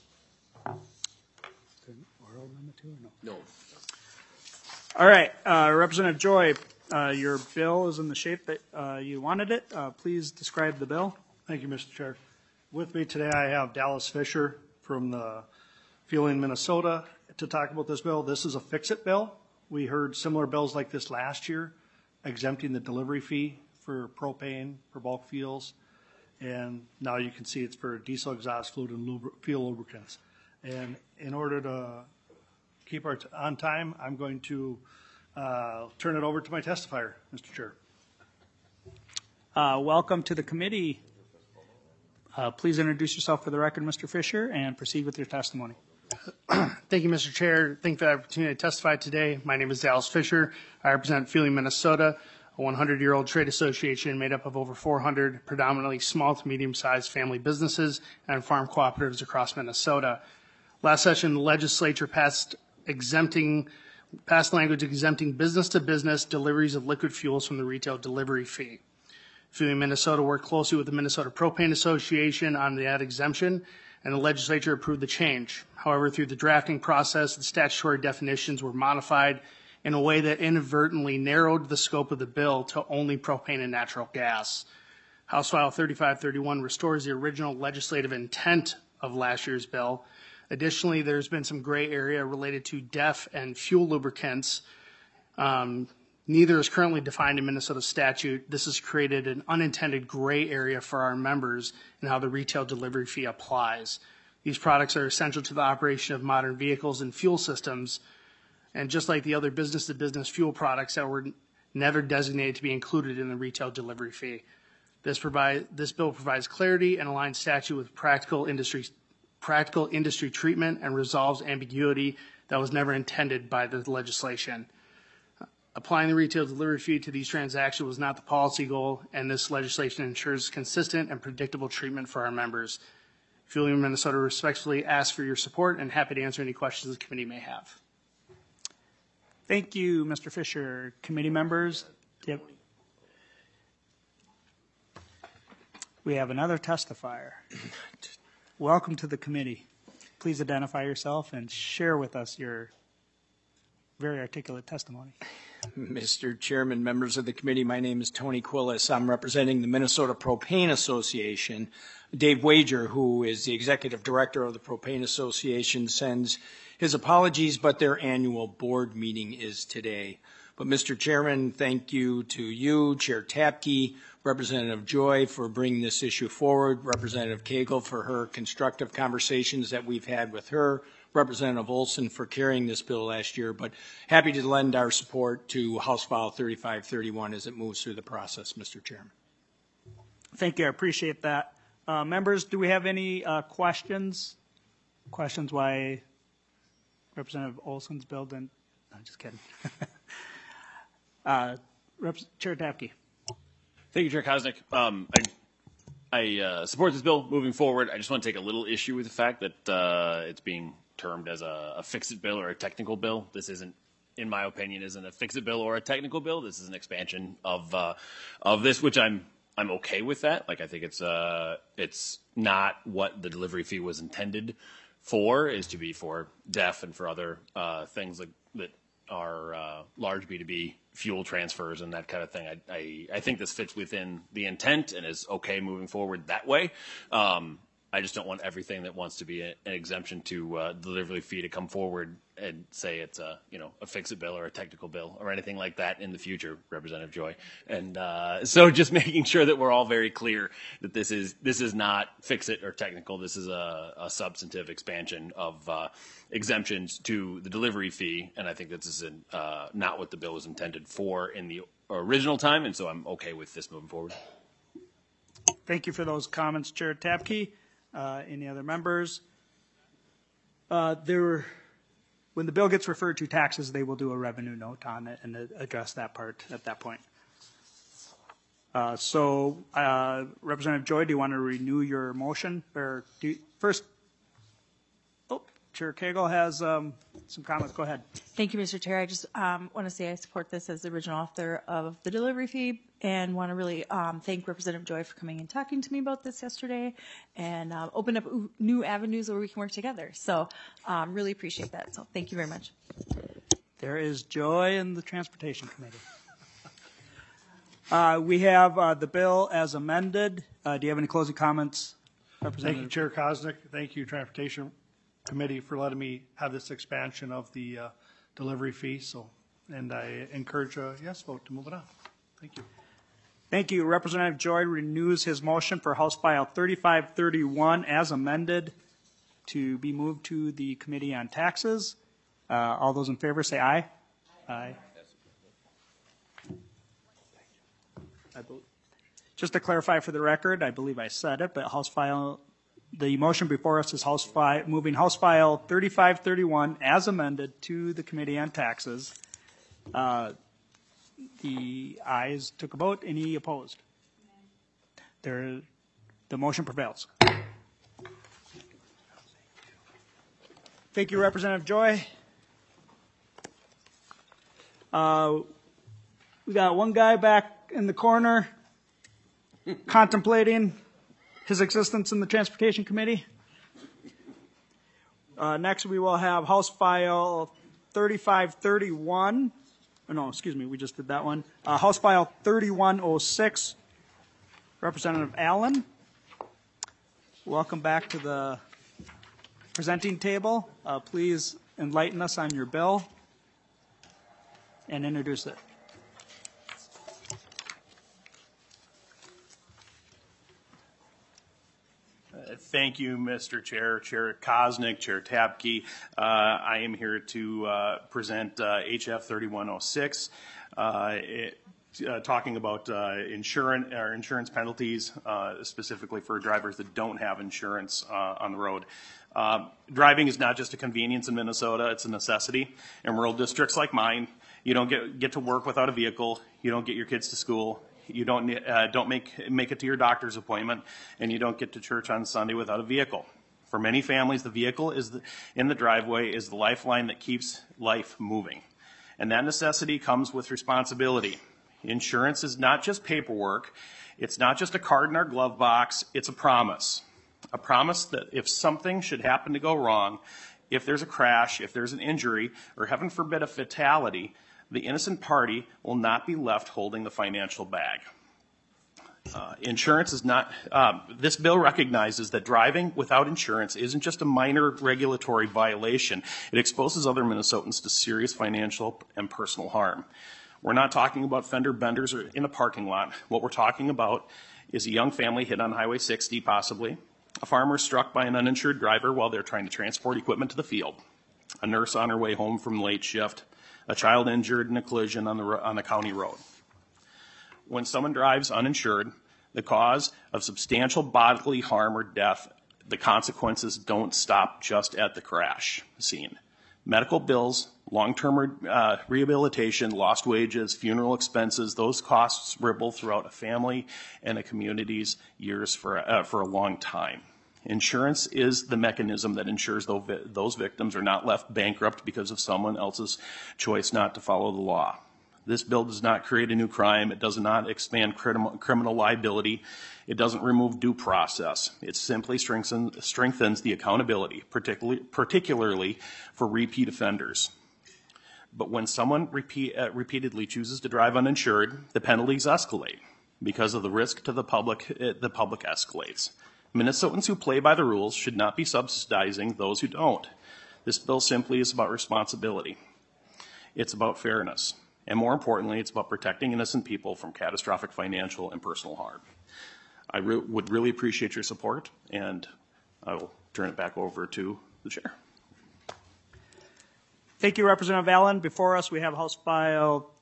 Oral amendment too, or no? No. All right, Representative Joy, your bill is in the shape that you wanted it. Please describe the bill. Thank you, Mr. Chair. With me today, I have Dallas Fisher from the Fueling Minnesota to talk about this bill. This is a fix-it bill. We heard similar bills like this last year, exempting the delivery fee for propane, for bulk fuels, and now you can see it's for diesel exhaust fluid and fuel lubricants. And in order to keep on time, I'm going to turn it over to my testifier, Mr. Chair. Welcome to the committee. Please introduce yourself for the record, Mr. Fisher, and proceed with your testimony. Thank you, Mr. Chair. Thank you for the opportunity to testify today. My name is Dallas Fisher. I represent Fueling Minnesota, a 100-year-old trade association made up of over 400 predominantly small to medium-sized family businesses and farm cooperatives across Minnesota. Last session, the legislature passed language exempting business-to-business deliveries of liquid fuels from the retail delivery fee. Fueling Minnesota worked closely with the Minnesota Propane Association on that exemption, and the legislature approved the change. However, through the drafting process, the statutory definitions were modified in a way that inadvertently narrowed the scope of the bill to only propane and natural gas. House File 3531 restores the original legislative intent of last year's bill. Additionally, there's been some gray area related to DEF and fuel lubricants. Neither is currently defined in Minnesota statute. This has created an unintended gray area for our members in how the retail delivery fee applies. These products are essential to the operation of modern vehicles and fuel systems, and just like the other business-to-business fuel products that were never designated to be included in the retail delivery fee. This bill provides clarity and aligns statute with practical industry treatment and resolves ambiguity that was never intended by the legislation. Applying the retail delivery fee to these transactions was not the policy goal, and this legislation ensures consistent and predictable treatment for our members. Fueling Minnesota respectfully asks for your support and happy to answer any questions the committee may have. Thank you, Mr. Fisher. Committee members? Yep. We have another testifier. Welcome to the committee. Please identify yourself and share with us your very articulate testimony. Mr. Chairman, members of the committee, my name is Tony Quillis. I'm representing the Minnesota Propane Association. Dave Wager, who is the executive director of the Propane Association, sends his apologies, but their annual board meeting is today. But Mr. Chairman, thank you to you, Chair Tapke, Representative Joy for bringing this issue forward, Representative Cagle for her constructive conversations that we've had with her, Representative Olson for carrying this bill last year, but happy to lend our support to House File 3531 as it moves through the process, Mr. Chairman. Thank you, I appreciate that. Members, do we have any questions? Questions why Representative Olson's bill didn't? No, just kidding. Chair Tapke. Thank you, Chair Koznick. I support this bill moving forward. I just want to take a little issue with the fact that it's being termed as a fix-it bill or a technical bill. This isn't, in my opinion, isn't a fix-it bill or a technical bill. This is an expansion of this, which I'm okay with that. Like, I think it's not what the delivery fee was intended for, is to be for DEF and for other things like that are large B2B fuel transfers and that kind of thing. I think this fits within the intent and is okay moving forward that way. I just don't want everything that wants to be an exemption to delivery fee to come forward and say it's a fix-it bill or a technical bill or anything like that in the future, Representative Joy. And so just making sure that we're all very clear that this is not fix-it or technical. This is a substantive expansion of exemptions to the delivery fee, and I think this is not what the bill was intended for in the original time, and so I'm okay with this moving forward. Thank you for those comments, Chair Tapke. Any other members? When the bill gets referred to taxes, they will do a revenue note on it and address that part at that point. Representative Joy, do you want to renew your motion? Or Chair Cagle has some comments. Go ahead. Thank you, Mr. Chair. I just want to say I support this as the original author of the delivery fee and want to really thank Representative Joy for coming and talking to me about this yesterday and open up new avenues where we can work together. So really appreciate that. So thank you very much. There is joy in the Transportation Committee. We have the bill as amended. Do you have any closing comments, Representative? Thank you, Chair Koznick. Thank you, Transportation Committee, for letting me have this expansion of the delivery fee. And I encourage a yes vote to move it on. Thank you. Thank you. Representative Joy renews his motion for House File 3531 as amended to be moved to the Committee on Taxes. All those in favor say aye. Aye. Just to clarify for the record, I believe I said it, but the motion before us is moving House File 3531 as amended to the Committee on Taxes. The ayes took a vote. Any opposed? The motion prevails. Thank you, Representative Joy. We got one guy back in the corner contemplating his existence in the Transportation Committee. Next, we will have House File 3531. Oh, no, excuse me, we just did that one. House File 3106, Representative Allen. Welcome back to the presenting table. Please enlighten us on your bill and introduce it. Thank you, Mr. Chair, Chair Koznick, Chair Tapke. I am here to present HF 3106, talking about insurance penalties, specifically for drivers that don't have insurance on the road. Driving is not just a convenience in Minnesota, it's a necessity. In rural districts like mine, you don't get to work without a vehicle, you don't get your kids to school, you don't make it to your doctor's appointment, and you don't get to church on Sunday without a vehicle. For many families, the vehicle in the driveway is the lifeline that keeps life moving. And that necessity comes with responsibility. Insurance is not just paperwork. It's not just a card in our glove box. It's a promise. A promise that if something should happen to go wrong, if there's a crash, if there's an injury, or heaven forbid a fatality, the innocent party will not be left holding the financial bag. Insurance is not, this bill recognizes that driving without insurance isn't just a minor regulatory violation. It exposes other Minnesotans to serious financial and personal harm. We're not talking about fender benders or in a parking lot. What we're talking about is a young family hit on Highway 60, possibly, a farmer struck by an uninsured driver while they're trying to transport equipment to the field, a nurse on her way home from late shift, a child injured in a collision on the county road. When someone drives uninsured, the cause of substantial bodily harm or death, the consequences don't stop just at the crash scene. Medical bills, long-term rehabilitation, lost wages, funeral expenses, those costs ripple throughout a family and a community's years for a long time. Insurance is the mechanism that ensures those victims are not left bankrupt because of someone else's choice not to follow the law. This bill does not create a new crime. It does not expand criminal liability. It doesn't remove due process. It simply strengthens the accountability, particularly for repeat offenders. But when someone repeatedly chooses to drive uninsured, the penalties escalate. Because of the risk to the public escalates. Minnesotans who play by the rules should not be subsidizing those who don't. This bill simply is about responsibility. It's about fairness. And more importantly, it's about protecting innocent people from catastrophic financial and personal harm. I would really appreciate your support, and I will turn it back over to the chair. Thank you, Representative Allen. Before us, we have House File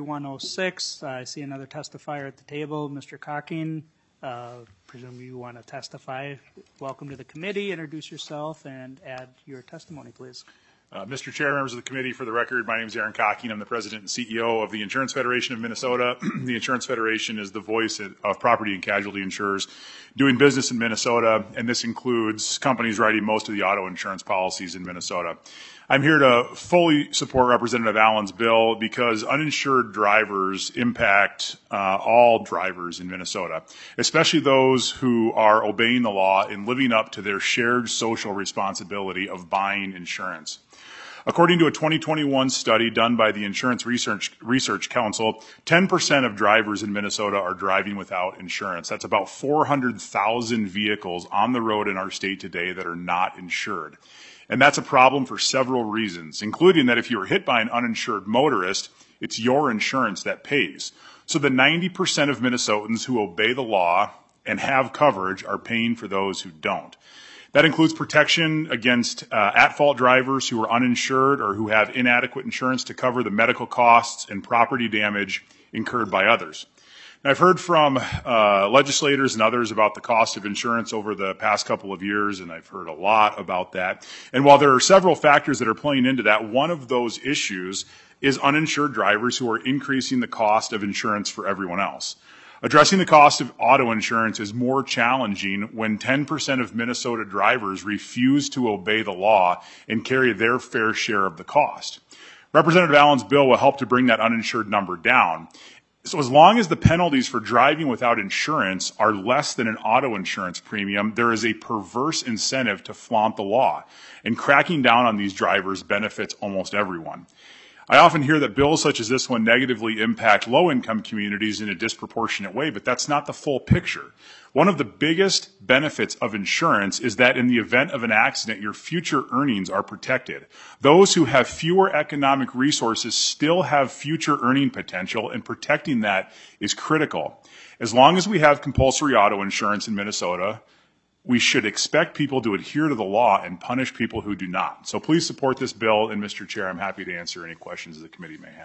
3106. I see another testifier at the table, Mr. Cocking. Presume you want to testify. Welcome to the committee. Introduce yourself and add your testimony, please. Mr. Chair, members of the committee, for the record, my name is Aaron Cocking. I'm the president and CEO of the Insurance Federation of Minnesota. The Insurance Federation is the voice of property and casualty insurers doing business in Minnesota, and this includes companies writing most of the auto insurance policies in Minnesota. I'm here to fully support Representative Allen's bill because uninsured drivers impact all drivers in Minnesota, especially those who are obeying the law and living up to their shared social responsibility of buying insurance. According to a 2021 study done by the Insurance Research Council, 10% of drivers in Minnesota are driving without insurance. That's about 400,000 vehicles on the road in our state today that are not insured. And that's a problem for several reasons, including that if you are hit by an uninsured motorist, it's your insurance that pays. So the 90% of Minnesotans who obey the law and have coverage are paying for those who don't. That includes protection against at-fault drivers who are uninsured or who have inadequate insurance to cover the medical costs and property damage incurred by others. Now, I've heard from legislators and others about the cost of insurance over the past couple of years, and I've heard a lot about that. And while there are several factors that are playing into that, one of those issues is uninsured drivers who are increasing the cost of insurance for everyone else. Addressing the cost of auto insurance is more challenging when 10% of Minnesota drivers refuse to obey the law and carry their fair share of the cost. Representative Allen's bill will help to bring that uninsured number down. So as long as the penalties for driving without insurance are less than an auto insurance premium, there is a perverse incentive to flaunt the law. And cracking down on these drivers benefits almost everyone. I often hear that bills such as this one negatively impact low-income communities in a disproportionate way, but that's not the full picture. One of the biggest benefits of insurance is that in the event of an accident, your future earnings are protected. Those who have fewer economic resources still have future earning potential, and protecting that is critical. As long as we have compulsory auto insurance in Minnesota, we should expect people to adhere to the law and punish people who do not. So please support this bill, and Mr. Chair, I'm happy to answer any questions the committee may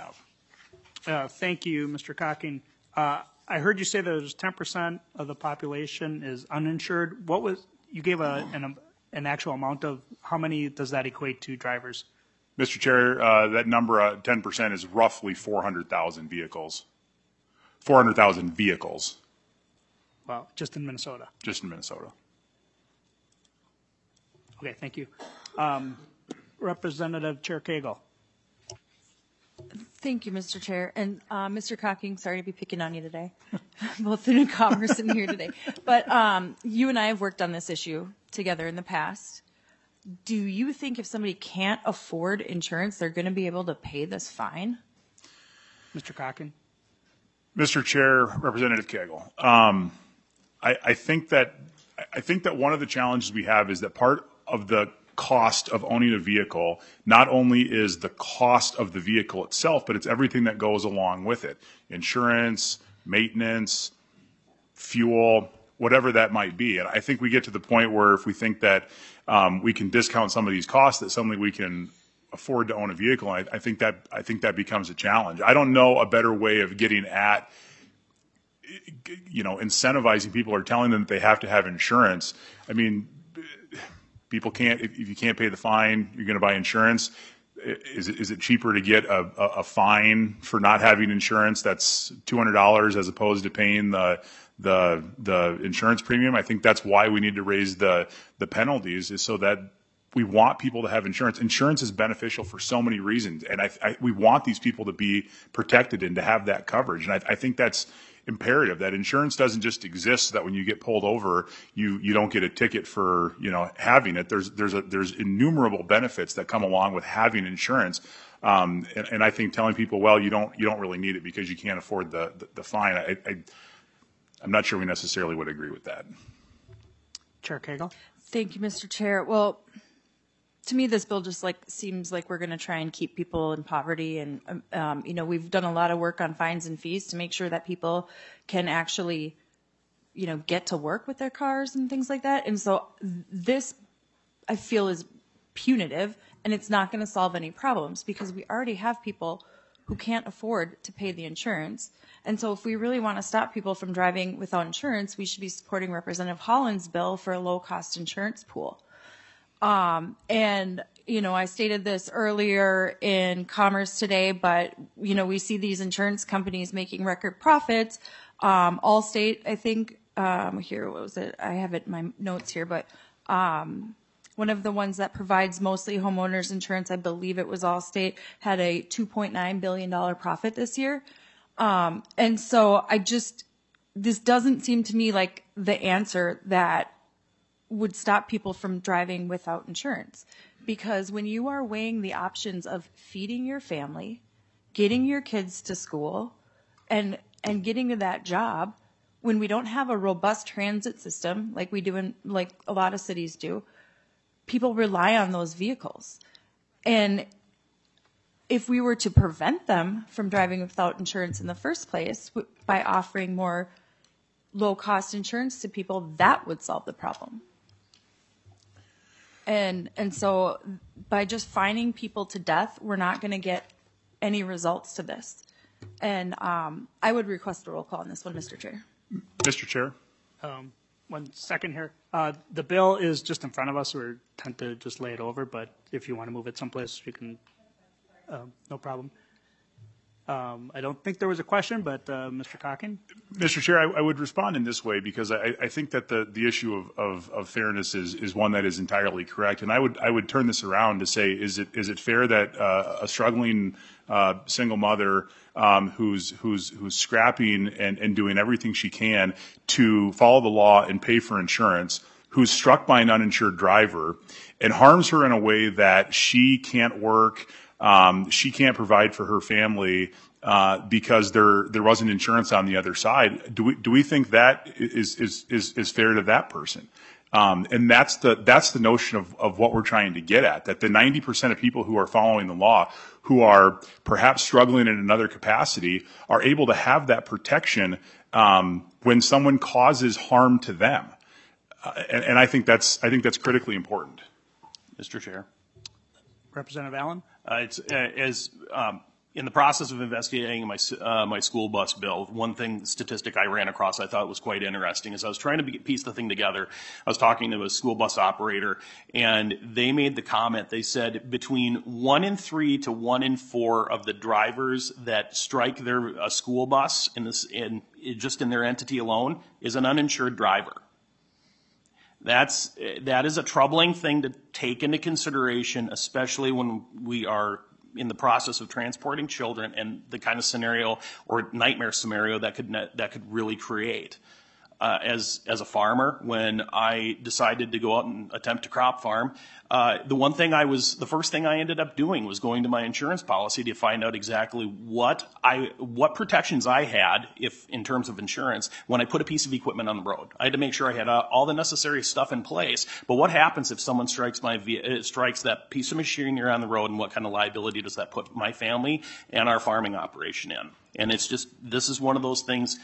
have. Thank you, Mr. Cocking. I heard you say that there's 10% of the population is uninsured. What was, you gave an actual amount of, how many does that equate to drivers? Mr. Chair, that number, 10%, is roughly 400,000 vehicles. 400,000 vehicles. Well, just in Minnesota? Just in Minnesota. Okay, thank you. Representative Chair Cagle. Thank you, Mr. Chair. And Mr. Cocking, sorry to be picking on you today, both the newcomers and here today. But you and I have worked on this issue together in the past. Do you think if somebody can't afford insurance, they're going to be able to pay this fine? Mr. Cocking. Mr. Chair, Representative Cagle, I think that one of the challenges we have is that part of the cost of owning a vehicle not only is the cost of the vehicle itself, but it's everything that goes along with it. Insurance, maintenance, fuel, whatever that might be. And I think we get to the point where if we think that we can discount some of these costs, that suddenly we can afford to own a vehicle. I think that becomes a challenge. I don't know a better way of getting at, incentivizing people or telling them that they have to have insurance. I mean, people can't, if you can't pay the fine, you're going to buy insurance. Is it cheaper to get a fine for not having insurance that's $200 as opposed to paying the insurance premium? I think that's why we need to raise the penalties, is so that we want people to have insurance. Insurance is beneficial for so many reasons, and we want these people to be protected and to have that coverage. And I think that's imperative, that insurance doesn't just exist so that when you get pulled over, you don't get a ticket for having it. There's innumerable benefits that come along with having insurance, and I think telling people, well, you don't really need it because you can't afford the fine. I'm not sure we necessarily would agree with that. Chair Cagle. Thank you, Mr. Chair. Well, to me, this bill just seems like we're going to try and keep people in poverty. And, we've done a lot of work on fines and fees to make sure that people can actually, get to work with their cars and things like that. And so this, I feel, is punitive, and it's not going to solve any problems because we already have people who can't afford to pay the insurance. And so if we really want to stop people from driving without insurance, we should be supporting Representative Holland's bill for a low-cost insurance pool. I stated this earlier in Commerce today, but, we see these insurance companies making record profits. Allstate, I think, here, what was it? I have it in my notes here, but one of the ones that provides mostly homeowners insurance, I believe it was Allstate, had a $2.9 billion profit this year. And so this doesn't seem to me like the answer that would stop people from driving without insurance. Because when you are weighing the options of feeding your family, getting your kids to school, and getting to that job, when we don't have a robust transit system like we do like a lot of cities do, people rely on those vehicles. And if we were to prevent them from driving without insurance in the first place by offering more low-cost insurance to people, that would solve the problem. And so by just fining people to death, we're not going to get any results to this. And I would request a roll call on this one, Mr. Chair. Mr. Chair. 1 second here. The bill is just in front of us. We tend to just lay it over, but if you want to move it someplace, you can. No problem. I don't think there was a question, but Mr. Cocking? Mr. Chair, I would respond in this way because I think that the issue of fairness is one that is entirely correct. And I would turn this around to say, is it fair that a struggling single mother who's scrapping and doing everything she can to follow the law and pay for insurance, who's struck by an uninsured driver and harms her in a way that she can't work, she can't provide for her family because there wasn't insurance on the other side. Do we think that is fair to that person? And that's the notion of what we're trying to get at, that the 90% of people who are following the law, who are perhaps struggling in another capacity, are able to have that protection when someone causes harm to them. And I think that's critically important. Mr. Chair. Representative Allen? In the process of investigating my school bus bill, one statistic I ran across I thought was quite interesting is I was trying to piece the thing together. I was talking to a school bus operator, and they made the comment. They said between 1 in 3 to 1 in 4 of the drivers that strike a school bus just in their entity alone is an uninsured driver. That is a troubling thing to take into consideration, especially when we are in the process of transporting children and the kind of scenario or nightmare scenario that could really create. As a farmer, when I decided to go out and attempt to crop farm, the first thing I ended up doing was going to my insurance policy to find out exactly what protections I had in terms of insurance when I put a piece of equipment on the road. I had to make sure I had all the necessary stuff in place. But what happens if someone strikes that piece of machinery on the road, and what kind of liability does that put my family and our farming operation in? And this is one of those things.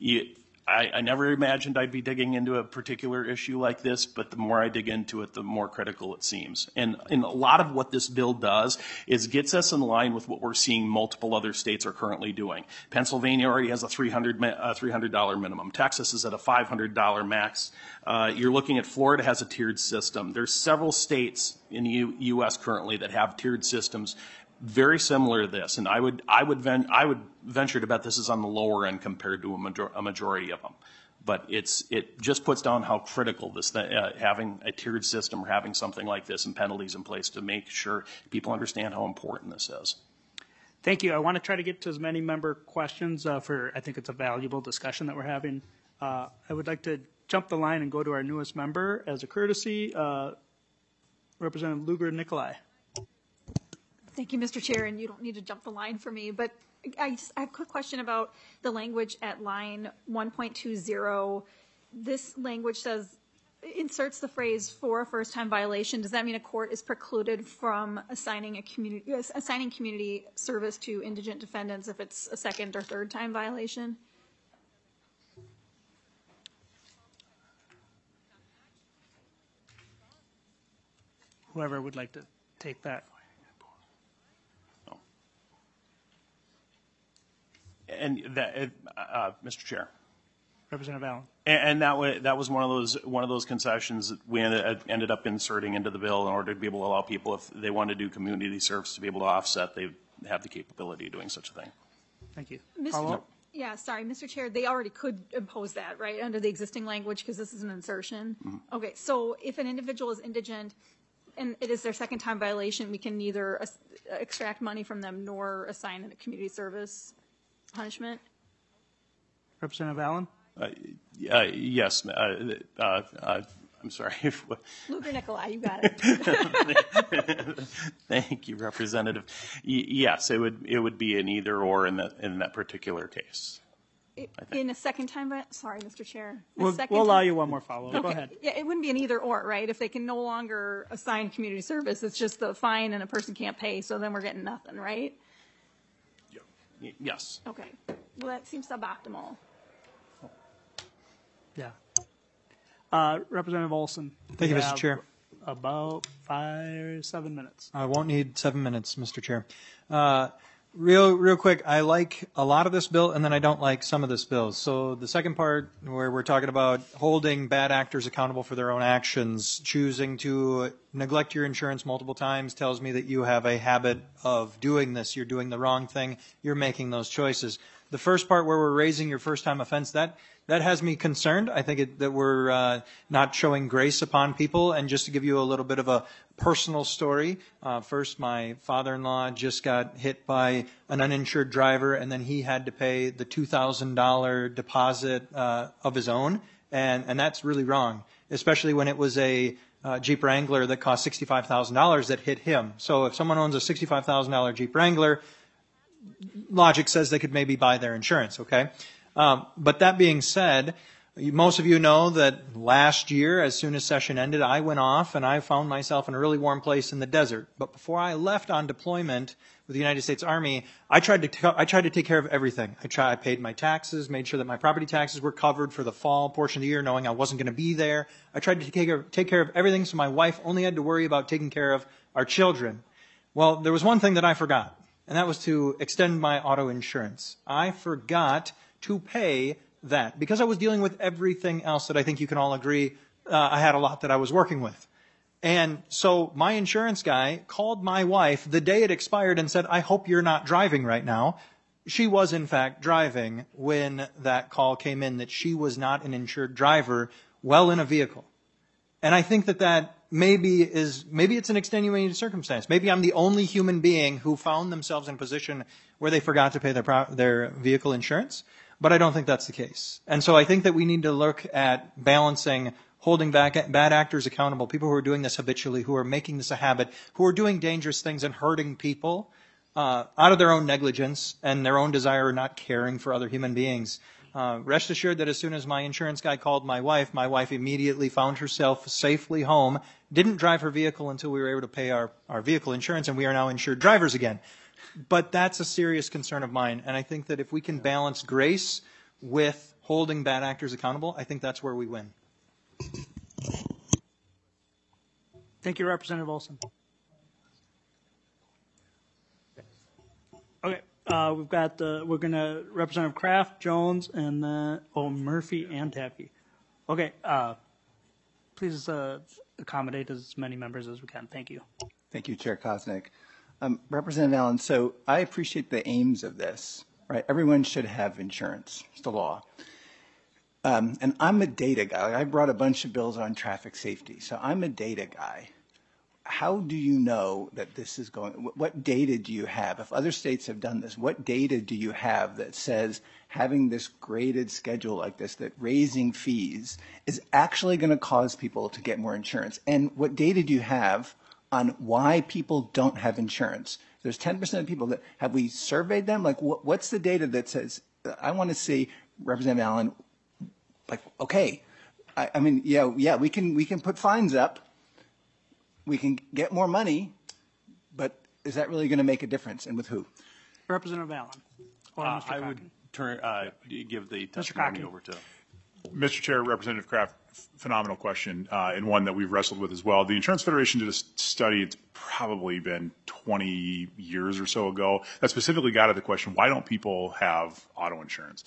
I never imagined I'd be digging into a particular issue like this, but the more I dig into it, the more critical it seems. And a lot of what this bill does is gets us in line with what we're seeing multiple other states are currently doing. Pennsylvania already has a $300 minimum. Texas is at a $500 max. You're looking at Florida has a tiered system. There's several states in the U.S. currently that have tiered systems very similar to this, and I would venture to bet this is on the lower end compared to a majority of them. But it just puts down how critical this having a tiered system or having something like this and penalties in place to make sure people understand how important this is. Thank you. I want to try to get to as many member questions I think it's a valuable discussion that we're having. I would like to jump the line and go to our newest member as a courtesy, Representative Lugar Nikolai. Thank you, Mr. Chair, and you don't need to jump the line for me, but I have a quick question about the language at line 1.20. This language says inserts the phrase for a first-time violation, does that mean a court is precluded from assigning community service to indigent defendants if it's a second or third-time violation? Whoever would like to take that. And that, Mr. Chair. Representative Allen. And that was one of those concessions that we ended up inserting into the bill in order to be able to allow people, if they want to do community service, to be able to offset. They have the capability of doing such a thing. Thank you. Yeah, sorry, Mr. Chair, they already could impose that, right, under the existing language, because this is an insertion? Mm-hmm. Okay, so if an individual is indigent and it is their second-time violation, we can neither extract money from them nor assign a community service punishment? Representative Allen? Yes. I'm sorry. Luker Nicolai, you got it. Thank you, Representative. Yes, it would be an either or in that particular case. In a second time, sorry, Mr. Chair. We'll allow you one more follow-up. Okay. Go ahead. Yeah, it wouldn't be an either or, right? If they can no longer assign community service, it's just the fine and a person can't pay, so then we're getting nothing, right? Yes. Okay. Well, that seems suboptimal. Yeah. Representative Olson. Thank you, Mr. Chair. About 7 minutes. I won't need 7 minutes, Mr. Chair. Real quick, I like a lot of this bill, and then I don't like some of this bill. So the second part, where we're talking about holding bad actors accountable for their own actions, choosing to neglect your insurance multiple times, tells me that you have a habit of doing this. You're doing the wrong thing. You're making those choices. The first part, where we're raising your first-time offense, that has me concerned. I think that we're not showing grace upon people. And just to give you a little bit of a personal story, first, my father-in-law just got hit by an uninsured driver, and then he had to pay the $2,000 deposit of his own, and that's really wrong, especially when it was a Jeep Wrangler that cost $65,000 that hit him. So if someone owns a $65,000 Jeep Wrangler, logic says they could maybe buy their insurance, okay? But that being said, most of you know that last year, as soon as session ended, I went off and I found myself in a really warm place in the desert. But before I left on deployment with the United States Army, I tried to take care of everything. I paid my taxes, made sure that my property taxes were covered for the fall portion of the year, knowing I wasn't going to be there. I tried to take care of everything, so my wife only had to worry about taking care of our children. Well, there was one thing that I forgot, and that was to extend my auto insurance. I forgot to pay that because I was dealing with everything else that I think you can all agree I had a lot that I was working with. And so my insurance guy called my wife the day it expired and said, I hope you're not driving right now. She was, in fact, driving when that call came in that she was not an insured driver well in a vehicle. And I think that maybe it's an extenuating circumstance. Maybe I'm the only human being who found themselves in a position where they forgot to pay their vehicle insurance, but I don't think that's the case. And so I think that we need to look at balancing holding back bad actors accountable, people who are doing this habitually, who are making this a habit, who are doing dangerous things and hurting people out of their own negligence and their own desire of not caring for other human beings. Rest assured that as soon as my insurance guy called my wife immediately found herself safely home, didn't drive her vehicle until we were able to pay our vehicle insurance, and we are now insured drivers again. But that's a serious concern of mine, and I think that if we can balance grace with holding bad actors accountable, I think that's where we win. Thank you, Representative Olson. Okay, we've got Representative Kraft, Jones, and Murphy and Tappy. Okay, please accommodate as many members as we can. Thank you. Thank you, Chair Koznick. Representative Allen, so I appreciate the aims of this, right? Everyone should have insurance. It's the law. And I'm a data guy. I brought a bunch of bills on traffic safety, so I'm a data guy. How do you know that this is going? What data do you have? If other states have done this, what data do you have that says having this graded schedule like this, that raising fees is actually going to cause people to get more insurance? And what data do you have on why people don't have insurance? There's 10% of people that, have we surveyed them? Like, what's the data that says, I want to see, Representative Allen, like, okay, I mean, yeah, we can put fines up. We can get more money, but is that really going to make a difference, and with who? Representative Allen. Or Mr. I would give the testimony over to Mr. Chair, Representative Kraft, phenomenal question, and one that we've wrestled with as well. The Insurance Federation did a study, it's probably been 20 years or so ago, that specifically got at the question, why don't people have auto insurance?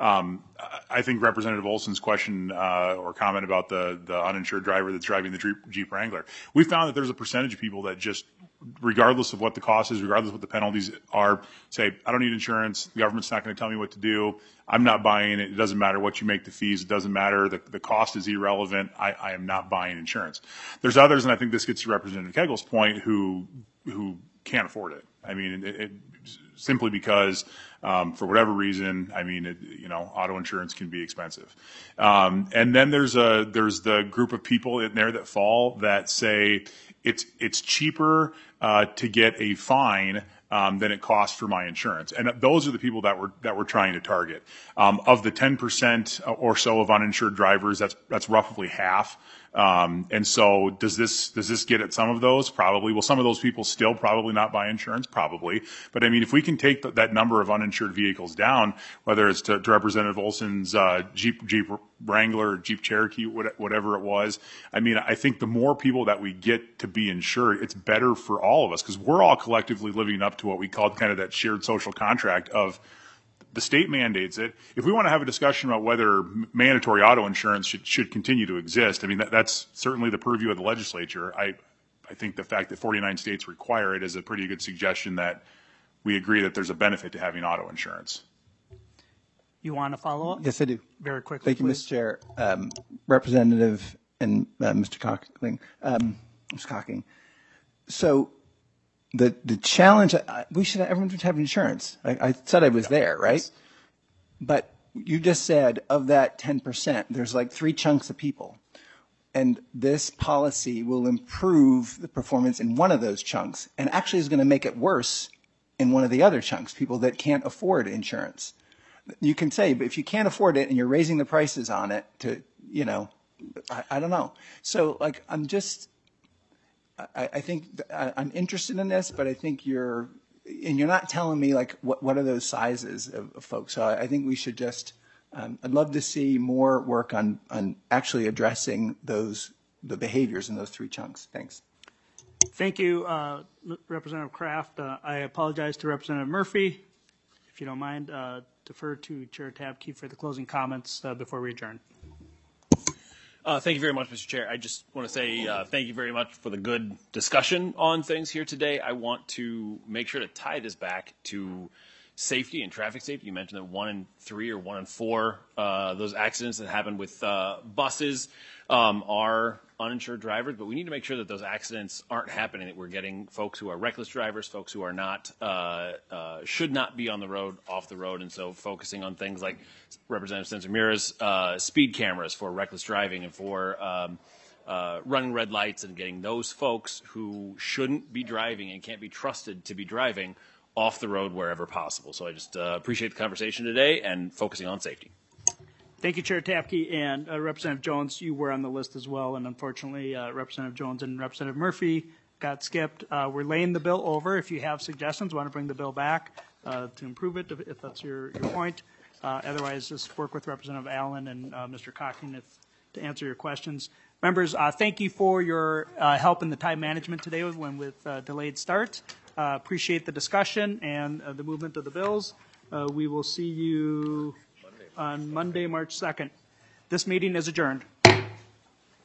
I think Representative Olson's question or comment about the uninsured driver that's driving the Jeep Wrangler, we found that there's a percentage of people that just, regardless of what the cost is, regardless of what the penalties are, say, I don't need insurance, the government's not going to tell me what to do, I'm not buying it, it doesn't matter what you make the fees, it doesn't matter, the cost is irrelevant, I am not buying insurance. There's others, and I think this gets to Representative Kegel's point, who can't afford it. I mean, simply because, for whatever reason, I mean, auto insurance can be expensive. And then there's the group of people in there that fall that say it's cheaper to get a fine than it costs for my insurance. And those are the people that we're trying to target. Of the 10% or so of uninsured drivers, that's roughly half. And so does this get at some of those? Probably. Will some of those people still probably not buy insurance? Probably. But I mean, if we can take that number of uninsured vehicles down, whether it's to Representative Olson's Jeep Wrangler, Jeep Cherokee, whatever it was, I mean, I think the more people that we get to be insured, it's better for all of us, because we're all collectively living up to what we called kind of that shared social contract of the state mandates it. If we want to have a discussion about whether mandatory auto insurance should continue to exist, I mean, that's certainly the purview of the legislature. I think the fact that 49 states require it is a pretty good suggestion that we agree that there's a benefit to having auto insurance. You want to follow up? Yes, I do. Very quickly, Thank you, please. Mr. Chair. Representative and Mr. Cocking. So the challenge, everyone should have insurance. I said I was there, right? Yes. But you just said of that 10%, there's like 3 chunks of people. And this policy will improve the performance in one of those chunks and actually is going to make it worse in one of the other chunks, people that can't afford insurance. You can say, but if you can't afford it and you're raising the prices on it to, I don't know. So like, I think I'm interested in this, but I think you're not telling me like what are those sizes of folks. So I think we should just, I'd love to see more work on actually addressing the behaviors in those 3 chunks. Thanks. Thank you, Representative Kraft. I apologize to Representative Murphy. If you don't mind, defer to Chair Tabke for the closing comments before we adjourn. Thank you very much, Mr. Chair. I just want to say thank you very much for the good discussion on things here today. I want to make sure to tie this back to safety and traffic safety. You mentioned that 1 in 3 or 1 in 4 those accidents that happen with buses are uninsured drivers, but we need to make sure that those accidents aren't happening, that we're getting folks who are reckless drivers, folks who are not, should not be on the road, off the road, and so focusing on things like Representative Spencer-Mura's speed cameras for reckless driving and for running red lights and getting those folks who shouldn't be driving and can't be trusted to be driving off the road wherever possible. So I just appreciate the conversation today and focusing on safety. Thank you, Chair Tapke, and Representative Jones. You were on the list as well, and unfortunately, Representative Jones and Representative Murphy got skipped. We're laying the bill over. If you have suggestions, want to bring the bill back to improve it, if that's your point. Otherwise, just work with Representative Allen and Mr. Cocking to answer your questions. Members, thank you for your help in the time management today with delayed start. Appreciate the discussion and the movement of the bills. We will see you on Monday, March 2nd. This meeting is adjourned.